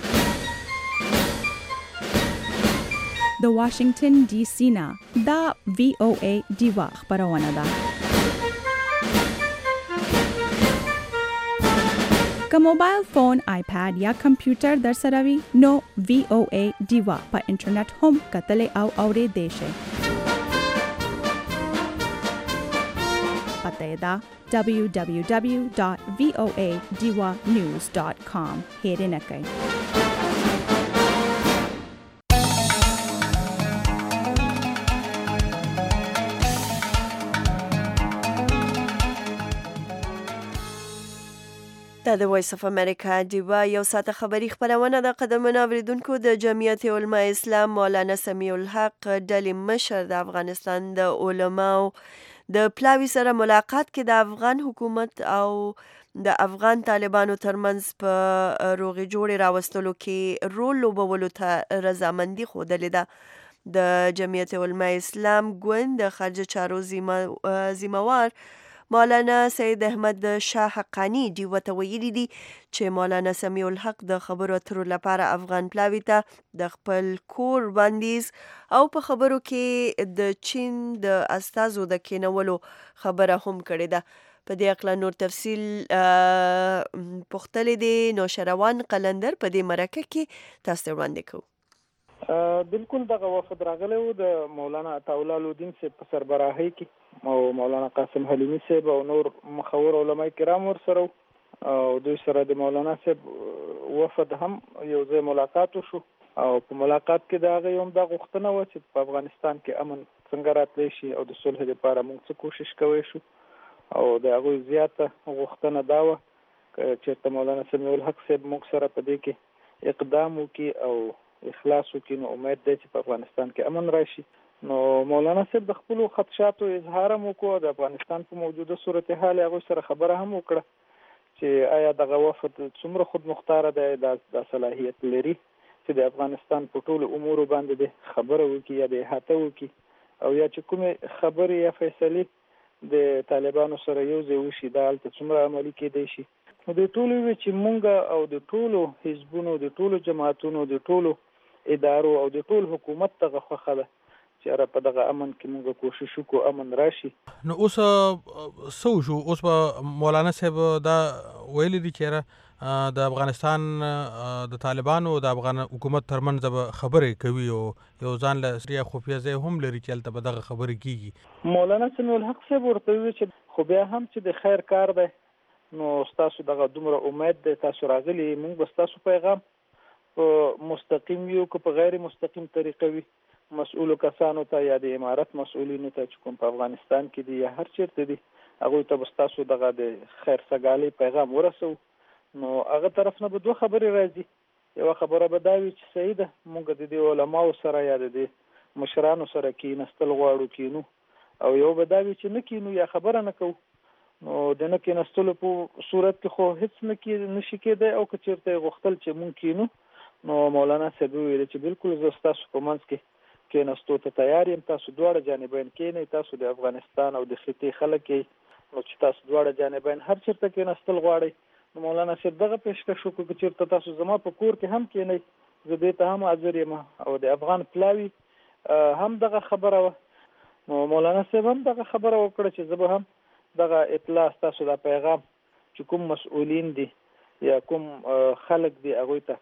د واشنگټن ډي سي نه دا وی او ای ډیوا خبرونه ده. که موبایل فون، آیپاد یا کمپیوټر در سره وي نو وی او ای ډیوا په انټرنیټ هم کتلی او اوریدلی شئ. پته یې ده دبلیو دبلیو دبلیو ډاټ وی او ای ډیوا نیوز ډاټ کام. هیرې نه کوئ. دا د وایس اف امریکا ډیوا یو ساعته خبری خبرونه د قدمونو اوریدونکو د جمعیت علماء اسلام مولانا سمیع الحق ډلې مشر د افغانستان د علماو د پلاوي سره ملاقات کې د افغان حکومت او د افغان طالبانو ترمنځ په روغې جوړې راوستلو کې رول لوبولو ته رضامندي ښودلې ده. د جمعیت علماء اسلام ګوند د خارجه چارو ذمهوار مولانا سید احمد شاه حقانی ډیوه ته ویلي دي چې مولانا سمیع الحق د خبرو اترو لپاره افغان پلاوي ته د خپل کور بندیز او په خبرو کې د چین د استازو د کېنولو خبره هم کړې ده. په دې اړه نور تفصیل پوښتلې دي نوشروان قلندر په دې مرکه کې تاسو وړاندې کوو. بالکل دغه وفد راغلی و د مولانا عطاءالله الدین صاحب په سربراهۍ کې او مولانا قاسم حلیمي صاحب او نور مخور علماء کرام ورسره او دوی سره د مولانا صاحب وفد هم یو ځای ملاقات وشو او په ملاقات کې د هغه هم دا غوښتنه وه چې په افغانستان کې امن څنګه راتلی شي او د صلح لپاره موږ څه کوشش کوی شو او د هغوی زیاته غوښتنه دا وه که چېرته مولانا سمیع الحق صاحب موږ سره په دې کې اقدام وکړي او اخلاص وکړي نو امید دی چې په افغانستان کې امن راشي. نو مولانا صاحب د خپلو خدشاتو اظهار هم وکړو د افغانستان په موجوده صورتحال هغوی سره خبره هم وکړه چې آیا دغه وفد څومره خود مختاره دی دا صلاحیت لري چې د افغانستان په ټولو امورو باندې د خبره وکړي یا د احاطه وکړي او یا چې کومې خبرې یا فیصلې د طالبانو سره یو ځای وشي دا هلته څومره عملي کېدی شي. نو د ټولو وی چې مونږ او د ټولو حزبونو د ټولو جماعتونو د ټولو ادارو او د ټول حکومت ته خوښه ده چې را په دغه امن کې موږ کوشش وکړو امن راشي. نو اوس څه وشو؟ اوس به مولانا صاحب دا ویلي دي چې د افغانستان د طالبانو د افغان حکومت ترمنځ به خبرې کوي او یو ځان له سریا خفیه ځای هم لري چې هلته به دغه خبرې کیږي. مولانا سمیع الحق صاحب ورته وویل چې خو بیا هم چې د خیر کار دی نو ستاسو دغه دومره امید دی تاسو راغلي موږ به ستاسو پیغام په مستقیم وي او که په غیر مستقیم طریقه وي مسؤولو کسانو ته یا د امارت مسؤلینو ته چې کوم په افغانستان کې دي یا هر چیرته دي هغوی ته به ستاسو دغه د خیر سګالۍ پیغام ورسوو. نو هغه طرف نه به دوه خبرې راځي. یوه خبره به دا وي چې صحیح ده موږ د دې علماو سره یا د دې مشرانو سره کېنستل غواړو کینو او یو به دا وي چې نه کینو یا خبره نه کوو. نو د نه کېنستلو په صورت کې خو هېڅ نه کې نشي کېدی او که چېرته یې غوښتل چې مونږ کینو نو مولانا صاحب وویل چې بالکل زه ستاسو په منځ کې کېنستو ته تیار یم تاسو دواړه جانبین کېنئ تاسو د افغانستان او د خطې خلک یې نو چې تاسو دواړه جانبین هر چېرته کېنستل غواړئ نو مولانا صاحب دغه پیشکش وکړو که چېرته تاسو زما په کور کې هم کېنئ زه دې ته هم حاضر یم او د افغان پلاوي هم دغه خبره وه. نو مولانا صاحب هم دغه خبره وکړه چې زه به هم دغه اطلاع ستاسو دا پیغام چې کوم مسؤلین دي یا کوم خلک دي هغوی ته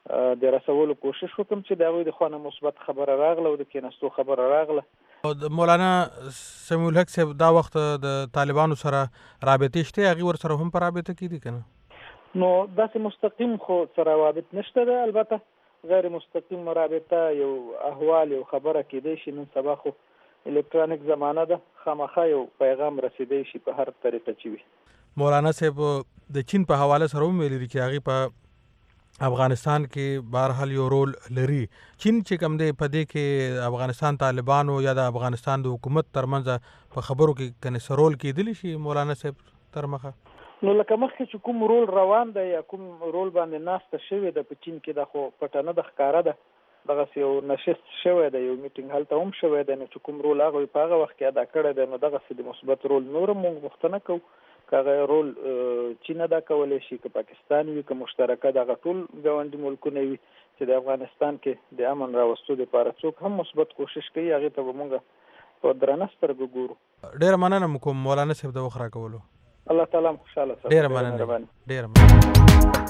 د رسولو کوشش وکړم چې د هغوی د خوا نه مثبت خبره راغله او د کېنستو خبره راغله. د مولانا سمیع الحق صاحب دا وخت د طالبانو سره رابطې شته هغې ورسره هم په رابطه کې دي که نه؟ نو داسې مستقیم خو څه روابط نشته ده البته غیر مستقیم رابطه یو احوال یو خبره کېدی شي نن سبا خو الکترونیک زمانه ده خامخا یو پیغام رسیدی شي په هر طریقه چې وي. مولانا صاحب د چین په حواله سره هم ویلي دي چې هغې په افغانستان کې بهرحال یو رول لري. چین چې کوم دی په دې کې افغانستان طالبانو یا د افغانستان د حکومت ترمنځ په خبرو کې کنې څه رول کېدلی شي مولانا صاحب تر مخه؟ نو لکه مخکې چې کوم رول روان دی یا کوم رول باندې ناسته شوې ده په چین کې دا خو پټه نه ده ښکاره ده دغسې یو نشست شوی دی یو میټینګ هلته هم شوی دی نو چې کوم رول هغوی په هغه وخت کې ادا کړی دی نو دغسې د مثبت رول نور هم موږ غوښتنه کوو که هغه رول چین ادا کولی شي که پاکستان وي که مشترکه دغه ټول ګاونډي ملکونه وي چې د افغانستان کې د امن راوستو دپاره څوک هم مثبت کوشش کوي هغې ته به موږ په درنه سترګو ګورو. ډېره مننه مو کوم مولانا صاحب د وخت راکولو. الله تعالی هم خوشحاله ساتي. ډېره مننه ډېره مننه.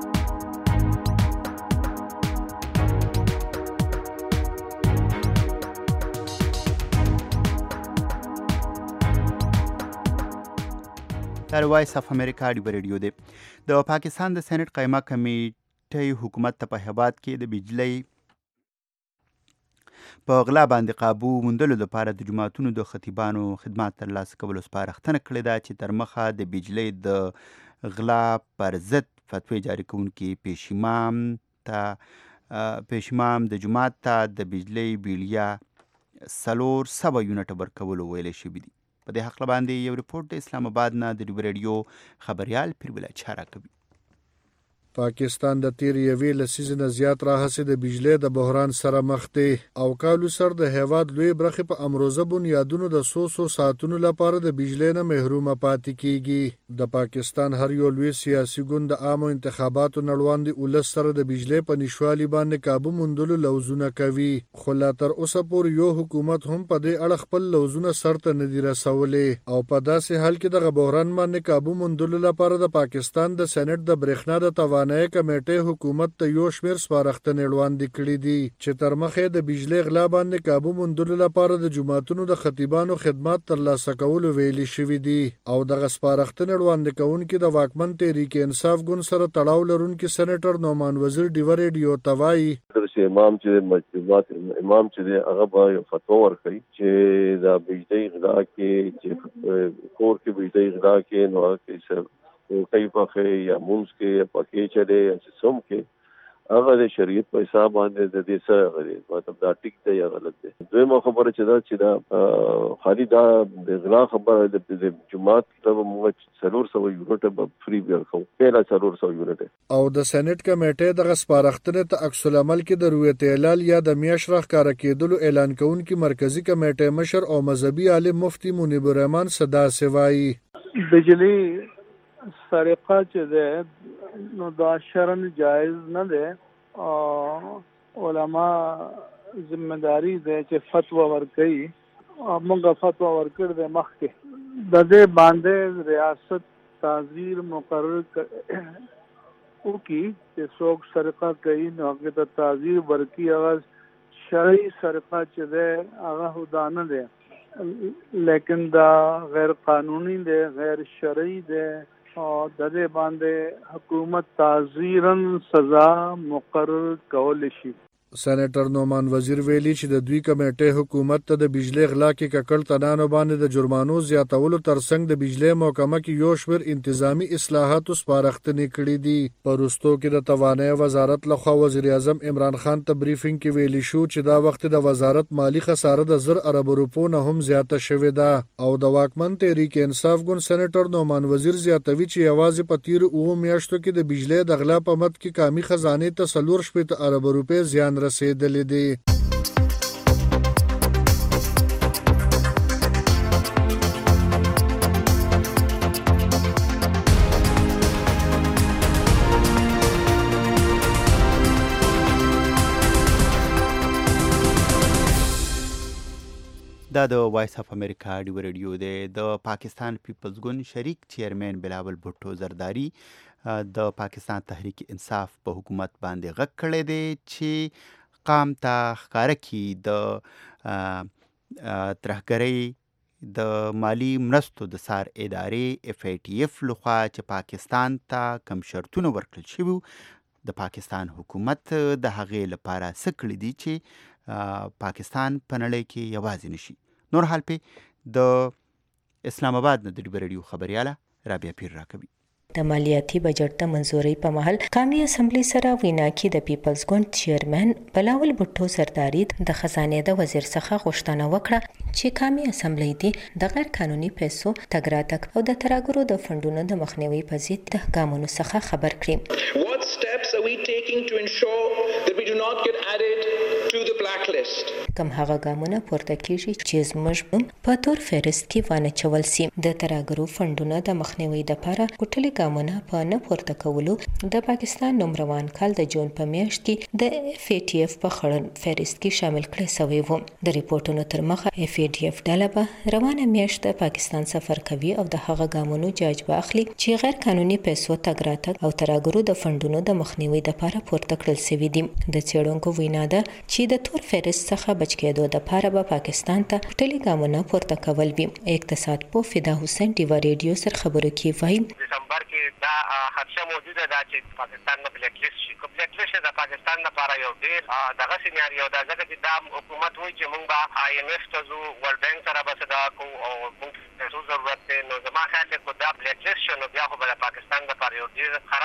دا وایس اف امریکا ډیو ریډیو دی. د پاکستان د سېنات قایمه کمیټې حکومت ته په هیواد کې د بجلی په غلا باندې قابو موندلو لپاره د جماعتونو د خطیبانو خدمات ترلاسه کولو سپارښتنه کړې ده چې تر مخه د بجلی د غلا پر ضد فتوی جاری کوونکي پیشیمام ته پیشیمام د جماعت ته د بجلی بیلیا څلور سوه یونټه ورکولو ویلی شوي دي. په دې حق باندې یو ریپورت د اسلام آباد نه د ریډیو خبريال پیربل چارا کوي. پاکستان د تیر یوې لسیزې نه زیات راهسې د بجلی د بحران سره مخ دی او کالو سر د هیواد لوی برخې په امروزه بنیادونو د سو سو ساعتونو لپاره د بجلی نه محرومه پاتې کیږي. د پاکستان هر یو لوی سیاسي ګوند د عامو انتخاباتو نړوندې ولس سره د بجلی په نشوالي باندې کابو موندلو لوزونه کوي، خو لا تر اوسه پورې یو حکومت هم په دې اړه خپل لوزونه سرته نه دي رسولې او په داسې حال کې دغه بحران باندې کابو موندلو لپاره د پاکستان د سېنات د برېښنا د توانایي کمیټې حکومت ته یو شمېر سپارښتنې وړاندې کړي دي چې تر مخې د بجلی غلا باندې کابو موندلو لپاره د جوماتونو د خطیبانو خدمات ترلاسه کولو ویلي شوي دي او دغه سپارښتنې وړاندې کوونکي د واکمن تحریک انصاف ګوند سره تړاو لرونکي سېنیټر نعمان وزیر ډیوه ریډیو ته وایي چې امام چې مسجدات امام چې دی هغه به فتوا ورکړي چې د بجلی غلا کې چې کور کې بجلی غلا کې نو هغه کې کوئی پخې یا مونږ کې یا پکې چلے یا سم کې هغه د شریعت په حساب باندې د دې سره غوړي مطلب دا ټیک دی یا غلط دی. دویمه خبره چې دا چې دا خالي دا د غلا خبره د جماعت ته موږ څلور سوه یونټ به فری ورکو پیله څلور سوه یونټ او د سېنات کمیټې د سپارښتنې ته عکس العمل کې د رویت هلال یا د میاشت راښکاره کېدلو اعلان کوونکي مرکزی کمیټې مشر او مذهبي عالم مفتی منیب الرحمن صدا سوایي بجلی سرقه چې ده نو دا شرن جایز نه ده او علما ذمہداری ده چې فتوا ورکړي موږ فتوا ورکړ د مخکې د دې باندې ریاست تعزیر مقرر وکي چې څوک سرقه کوي نو هغه ته تعزیر ورکړي. هغه شرعي سرقه چې ده هغه هدانه ده لیکن دا غیر قانونی ده غیر شرعي ده او د دې باندې حکومت تعزیرن سزا مقرر کول شي. سېنیټر نعمان وزیر ویلي چې د دوی کمیټې حکومت ته د بجلی غلا کې ککړ تنانو باندې د جرمانو زیاتولو ترڅنګ د بجلی محکمه کې یو شمېر انتظامی اصلاحاتو سپارښتنې کړي دي. په وروستو کې د توانایي وزارت لخوا وزیر اعظم عمران خان ته بریفینګ کې ویلي شو چې دا وخت د وزارت مالی خساره د زر ارب روپو نه هم زیاته شوې ده او د واکمن تحریک انصاف ګوند سېنیټر نعمان وزیر زیاتوي چې یوازې په تیر اوه میاشتو کې د بجلی د غلا په مد کې قامي خزانې ته څلور شپېته ارب روپۍ زیان رسیدلې دي. دا د وایس اف امریکا ډیو ریډیو دی. د پاکستان پیپلز ګوند شریک چیرمن بلاول بھټو زرداری د پاکستان تحریک انصاف په حکومت باندې غږ کړی دی چې قام ته ښکاره کړي د ترهګرۍ د مالی مرستو د سار ادارې اف ای ټي اف لخوا چې پاکستان ته کم شرطونه ورکړل شوي د پاکستان حکومت د هغې لپاره څه کړي دي چې پاکستان په نړۍ کې یوازې نشي. نور حال په د اسلام آباد نه د ډیو ریډیو خبرياله رابعه پیر راکوي. د مالیاتي بجټ ته منځوري په محل قومي اسمبلی سره وینا کې د پیپلز ګوند چیرمن بلاول بھټو زرداری د خزانه د وزیر څخه غوښتنه وکړه چې قومي اسمبلی دی د غیر قانوني پیسو تګ راتګ او د تراګرو د فندونو د مخنیوي په ضد د ګامونو څخه خبر کړي. What steps are we taking to ensure that we do not get added to the blacklist? کوم هغه ګامونه پورته کیږي چې زموږ په تور فهرست کې وانه چول سي. د تراګرو فندونو د مخنیوي لپاره کوټلي ګامونه په نه پورته کولو د پاکستان نوم روان کال د جون په میاشت کې د اف ای ټي اف په خړن فهرست کې شامل کړي شوی و. د ریپورتونو تر مخه اف ای ټي اف ډله به روانه میاشت د پاکستان سفر کوي او د هغه ګامونو جاج به اخلي چې غیر قانوني پیسو تګ راتګ او تراګرو د فندونو د مخنیوي لپاره پورته کړل شوی دي. د څېړونکو وینا ده چې د تور فهرست څخه بچ کېدو لپاره به پاکستان ته ټولي ګامونه پورته کول وي. اقتصاد په فدا حسین ډیوا ریډیو سره خبرو کې وایي دسمبر کې دا خدشه موجوده ده چې پاکستان نه بلیک لیست شي. کوم بلیک لیست د پاکستان لپاره یو ډیر دغه سیناریو ده ځکه چې دا حکومت وایي چې موږ به آی ایم ایف ته ځو ورلد بانک سره به صدا کوو او موږ ته ضرورت دی. نو زما خیال دی که دا بلیک لیست شو نو بیا خو به د پاکستان لپاره یو ډیر خراب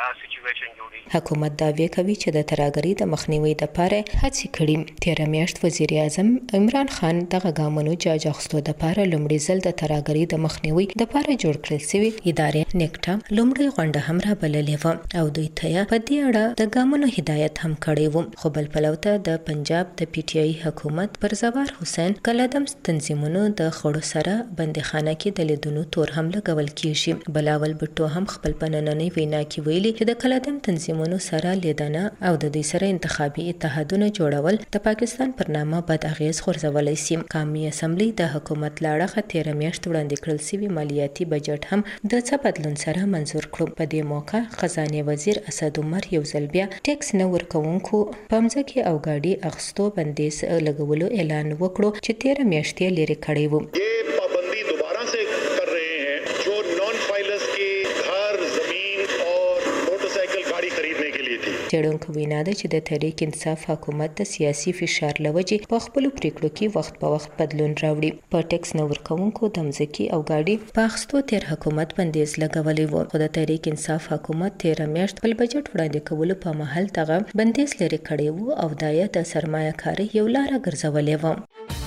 سچويشن جوړي. حکومت دعوی کوي چې د ترهګرۍ د مخنیوي لپاره هڅې کړي. تیر میاشت وزیر اعظم عمران خان دغه ګامونو جاج اخستو د لپاره لومړي ځل د ترهګرۍ د مخنیوي لپاره جوړ کړل شوی ادارې نیکټا لومړی غونډه هم را بللې و او دوی ته په دې اړه د ګامونو هدایت هم کړی و. خو بل پلوته د پنجاب د پی ټی آی حکومت پر زوار حسین کلادم تنظیمونو د خړو سره بندیخانه کې د لیدونو تور هم لګول کیږي. بلاول بټو هم خپل پنننۍ وینا کې ویلي چې د کلادم تنظیمونو سره لیدنه او د دوی سره انتخابي اتحادونه جوړول د پاکستان پر نامه بد اغیز غورځولی شي. قومي اسمبلی د حکومت لاړه تیر میاشت وړاندې کړل شوی مالیاتي بجټ هم د څه بدلون سره منظور کړو. په دې موقع خزانه وزیر اسد عمر یو ځل بیا ټیکس نه ورکوونکو پمځکه او ګاډي اخستو بندیز لګولو اعلان وکړو چې تیر میاشت یې لري کړی و. یہ پابندی دوبارہ سے کر رہے ہیں جو نان فائلرز کے گھر زمین اور موٹر سائیکل گاڑی خریدنے کے لیے تھی. چېرونکو وینا ده چې د تحریک انصاف حکومت د سیاسي فشار لوجې په خپل پریکړو کې وخت په وخت بدلون راوړي. په ټیکس نه ورکوونکو د مځکې او ګاډي په اخستو تیر حکومت بندیز لګولې و. خو د تحریک انصاف حکومت تیر میاشت خپل بجټ وړاندې کولو په محل دغه بندیز لري کړی و او دا یې د سرمایه کاري یو لاره ګرځولې و.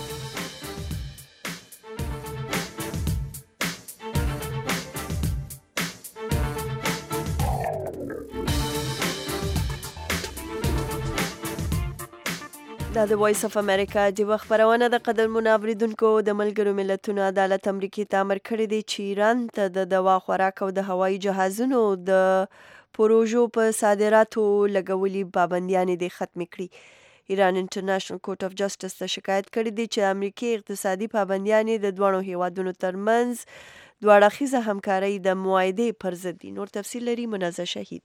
دا د وایس اف امریکا د خبرونه د قدرمنو اوریدونکو د ملګرو ملتونو عدالت امریکای ته امر کړی دی چې ایران ته د دوا خوراک او د هوایي جهازونو د پروژو په صادراتو لګولي پابندیانې د ختم کړي. ایران انټرنیشنل کورټ اف جسټس ته شکایت کړی دی چې امریکای اقتصادي پابندیانې د دوه هیوادونو ترمنځ دوه اړخیزه همکاري د معاهدې پر ضد دي. نور تفصیل لري منازه شهید.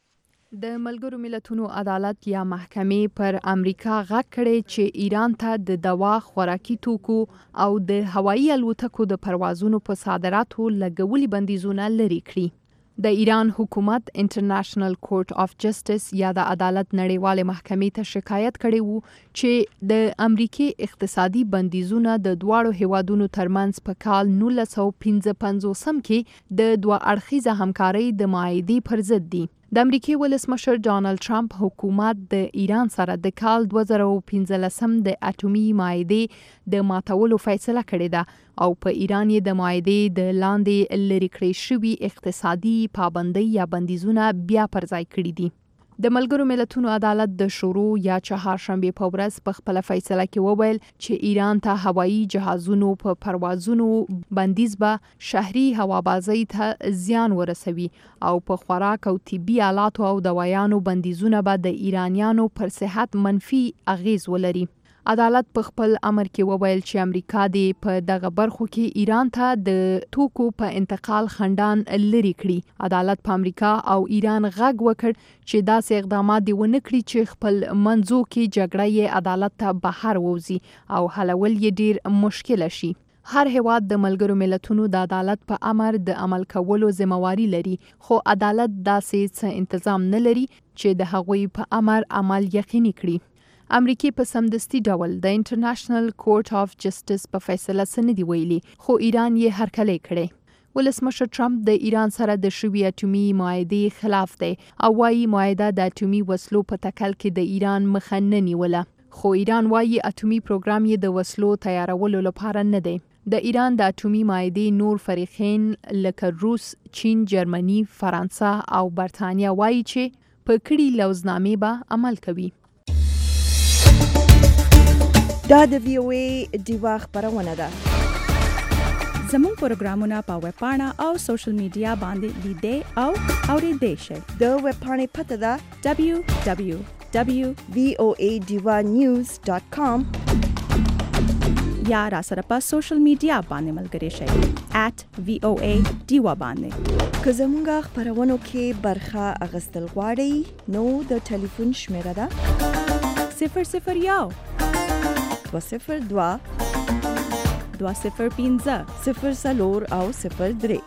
د ملګرو ملتونو عدالت یا محکمې پر امریکا غږ کړی چې ایران ته د دوا خوراکي توکو او د هوایي الوتکو د پروازونو په صادراتو لګولي بندیزونه لري کړي. د ایران حکومت انټرنیشنل کورټ اف جسټس یا د عدالت نړیوالې محکمې ته شکایت کړی وو چې د امریکای اقتصادي بندیزونه د دواړو هیوادونو ترمنځ په کال نولس سوه پنځه پنځوس کې د دوه اړخیزه همکارۍ د معاهدې پر ضد دي. د امریکای ولسمشر ډانلډ ټرمپ حکومت د ایران سره د کال دوه زره پنځلسم د اټومي معاهدې د ماتولو فیصله کړې ده او په ایران یې د معاهدې د لاندې لرې کړې شوي اقتصادي پابندۍ یا بندیزونه بیا پر ځای کړي دي. د ملګرو ملتونو عدالت د شروع یا چهارشنبه په ورځ په خپل فیصله کې وویل چې ایران ته هوایي جهازونو په پروازونو بندیز به شهري هوابازۍ ته زیان ورسوي او په خوراک او طبي آلاتو او دوايانو بندیزونه به د ایرانیانو پر صحت منفي اغیز ولري. عدالت په خپل امر کې وویل چې امریکا د په دغه برخو کې ایران ته د توکو په انتقال خندان لري کړي. عدالت په امریکا او ایران غږ وکړ چې داسې اقدامات دی ونه کړي چې خپل منځو کې جګړه یې عدالت ته بهر ووزي او حلول یې ډیر مشکل شي. هر هیواد د ملګرو ملتونو د عدالت په امر د عمل کولو ذمہواری لري، خو عدالت داسې څه تنظیم نه لري چې د هغوی په امر عمل یقیني کړي. امریکای په سمدستي ډول د انټرنیشنل کورټ اف جسټس په فیصله سن دی ویلي، خو ایران یې هرکلی کړي. ولسمشر ټرمپ د ایران سره د شوی اټومي معاهدې خلاف دی او وايي معاهده د اټومي وسلو په تکل کې د ایران مخه نه نیوله، خو ایران وايي اټومي پروګرام یې د وسلو تیارولو لپاره نه دی. د ایران د اټومي معاهدې نور فریقین لکه روس، چین، جرمني، فرانسه او برتانیا وايي چې په کړي لوزنامې به عمل کوي. دا د وی او ای دیوا خبرونه ده. زموږ پروګرامونه په ویب پاڼه او سوشل میډیا باندې لیدې او اورېدې شئ. د ویب پاڼې پته ده دبلیو دبلیو دبلیو ډاٹ وی او ای دیوا نیوز ډاٹ کام یا را سره په سوشل میډیا باندې ملګري شئ ایٹ وی او ای دیوا باندې. که زموږ خبرونو کې برخه اخیستل غواړئ نو د ټلیفون شمیره ده صفر صفر یو دوه صفر دوه دوه صفر پنځه صفر څلور او صفر درې.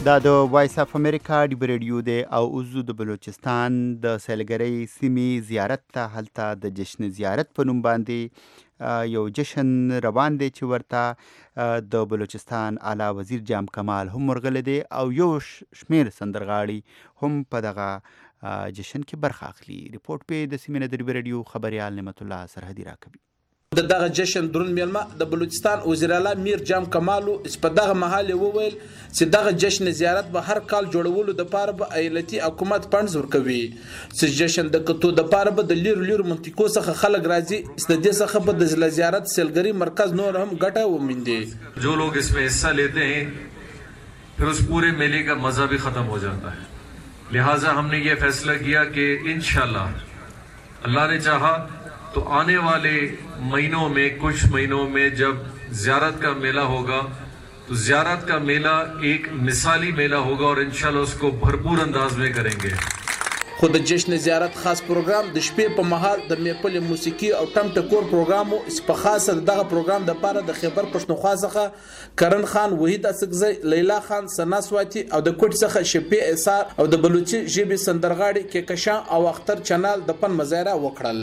دا د وایس اف امریکا ډیب ریډیو دی او اوس د بلوچستان د سیلګرۍ سیمې زیارت ته هلته د جشن زیارت په نوم باندې یو جشن روان دی چې ورته د بلوچستان اعلی وزیر جام کمال هم ورغلی دی او یو شمیر سندرغاړي هم په دغه جشن کې برخه اخلي. رپورټ په د سیمې نه د ډیب ریډیو خبريال نعمت الله سرحدي راکوي. د دغه جشن درون میلمه د بلوچستان وزیر اعلی میر جام کمالو په دغه محل وویل چې دغه جشن زیارت به هر کال جوړولو د پاره به ایالتي حکومت پنځ ورکوي چې جشن د کتو د پاره به د لیرو لیرو منطقو څخه خلک راځي د دې څخه به د ضلع زیارت سیلګری مرکز نور هم ګټه ومنډي. جو لوگ इसमें हिस्सा लेते हैं फिर उस पूरे मेले का मजा भी खत्म हो जाता है. लिहाजा हमने ये फैसला किया कि इंशाल्लाह अल्लाह ने चाहा तो आने वाले महीनों में कुछ महीनों में जब ज़ियारत का मेला होगा तो ज़ियारत का मेला एक मिसाली मेला होगा और इंशाल्लाह उसको भरपूर अंदाज में करेंगे. خو د جشن زیارت خاص پروګرام د شپې په مهال د میپل موسیقي او ټم ټکور پروګرامو په خاصه دغه پروګرام د پاره د خیبر پښتونخوا څخه کرن خان وحید اسقزی لیلا خان سنا سواتی او د کوټ څخه شپې اثار او د بلوچي ژبې سندرغاړي کې کشان او اختر چنل د پن مظاهره وکړل.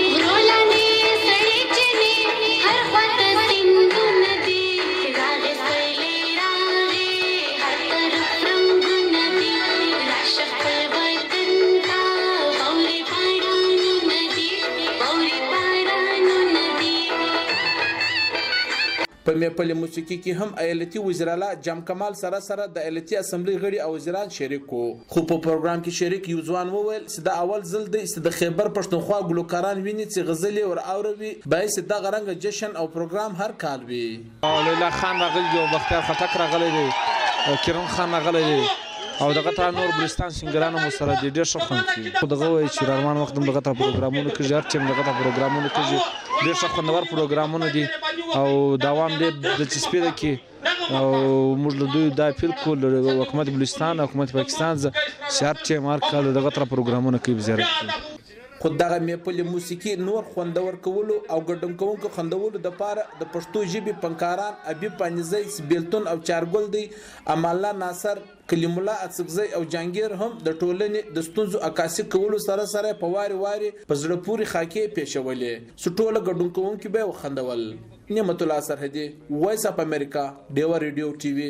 په میپل موسیقي کې هم ایالتي وزیر اعلی جام کمال سره سره د ایالتي اسمبلی غړي او وزیران شریک وو. خو په پروګرام کې شریک یو ځوان وویل چې د اول ځل د خیبر پښتونخوا ګلوکاران ویني چې غزلې ور اوروي باعث د غرنګ جشن او پروګرام هر کال وي. لیلا خان راغلی او بختیار خټک راغلی دی او کرن خان راغلی دی او دغه تر نور بلوچستان سنگرانو مو سره د ډېر ښه خوند کوي. خو دغه وایي چې روان وخت دغه ته پروګرامونه کوي هر ټیم دغه ته پروګرامونه کوي ډېر ښه خوندور پروګرامونه دي او دوام ډېر د چسپیده کې او موږ له دوی دا اپیل کوو حکومت بلوچستان حکومت پاکستان چې هر ټیم هر کال دغه ته پروګرامونه کوي زیارت کوي. خو دغه میپل موسیقي نور خوندور کولو او ګډون کوونکو خوندولو د پاره د پښتو ژبې فنکاران ابي پانیزی سبیلتون او چارګل دی اماله ناصر کلیم الله اڅکزی او جانگیر هم د ټولنې د ستونزو عکاسي کولو سره سره په واري واري په زړه پوري خاکې پیښولې سټوله ګډون کوونکو به وخندول. نعمت الله سرحدي وایس اف امریکا ډیوا ریډیو ټي وي.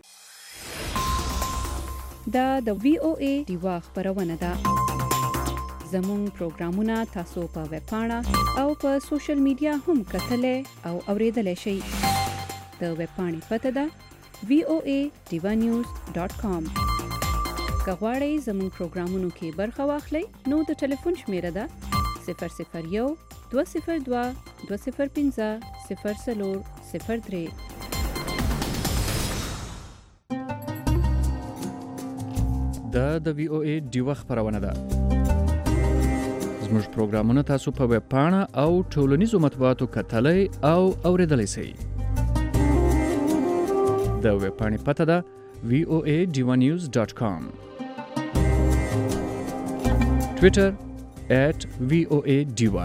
دا د وی او ای دیوا خبرونه ده. زموږ پروګرامونه تاسو په ویب پاڼه او په سوشل میډیا هم کتلای او اوریدلای شئ. د ویب پاڼې پته ده وی او ای ډیوا نیوز ډاټ کام. که غواړئ زموږ پروګرامونو کې برخه واخلئ نو د ټلیفون شمیره ده صفر صفر یو دوه صفر دوه دوه صفر پنځه صفر څلور صفر درې. دا د وی او ای ډیوا خبرونه ده. زموږ پروګرامونه تاسو په ویب پاڼه او ټولنیزو مطبوعاتو کتلای او اوریدلای شئ. د ویب پاڼې پته ده وی او ای ډیوا نیوز ډاټ کام. ټویټر ایٹ وی او ای ډیوا.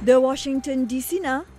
د واشنگټن ډي سي نه